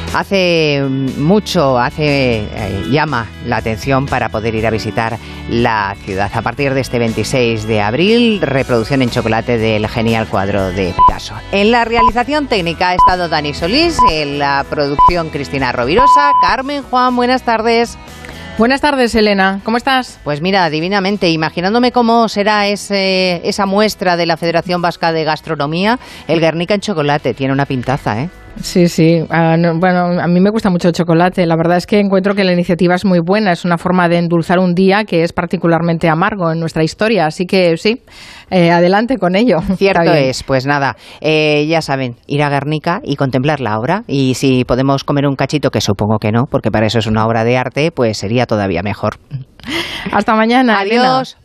llama la atención para poder ir a visitar la ciudad. A partir de este 26 de abril, reproducción en chocolate del genial cuadro de Picasso. En la realización técnica ha estado Dani Solís, en la producción Cristina Rovirosa. Carmen, Juan, buenas tardes. Buenas tardes, Elena. ¿Cómo estás? Pues mira, divinamente, imaginándome cómo será esa muestra de la Federación Vasca de Gastronomía, el Guernica en chocolate. Tiene una pintaza, ¿eh? Sí, sí. Bueno, a mí me gusta mucho el chocolate. La verdad es que encuentro que la iniciativa es muy buena. Es una forma de endulzar un día que es particularmente amargo en nuestra historia. Así que sí, adelante con ello. Cierto es. Pues nada, ya saben, ir a Guernica y contemplar la obra. Y si podemos comer un cachito, que supongo que no, porque para eso es una obra de arte, pues sería todavía mejor. Hasta mañana. Adiós. Elena.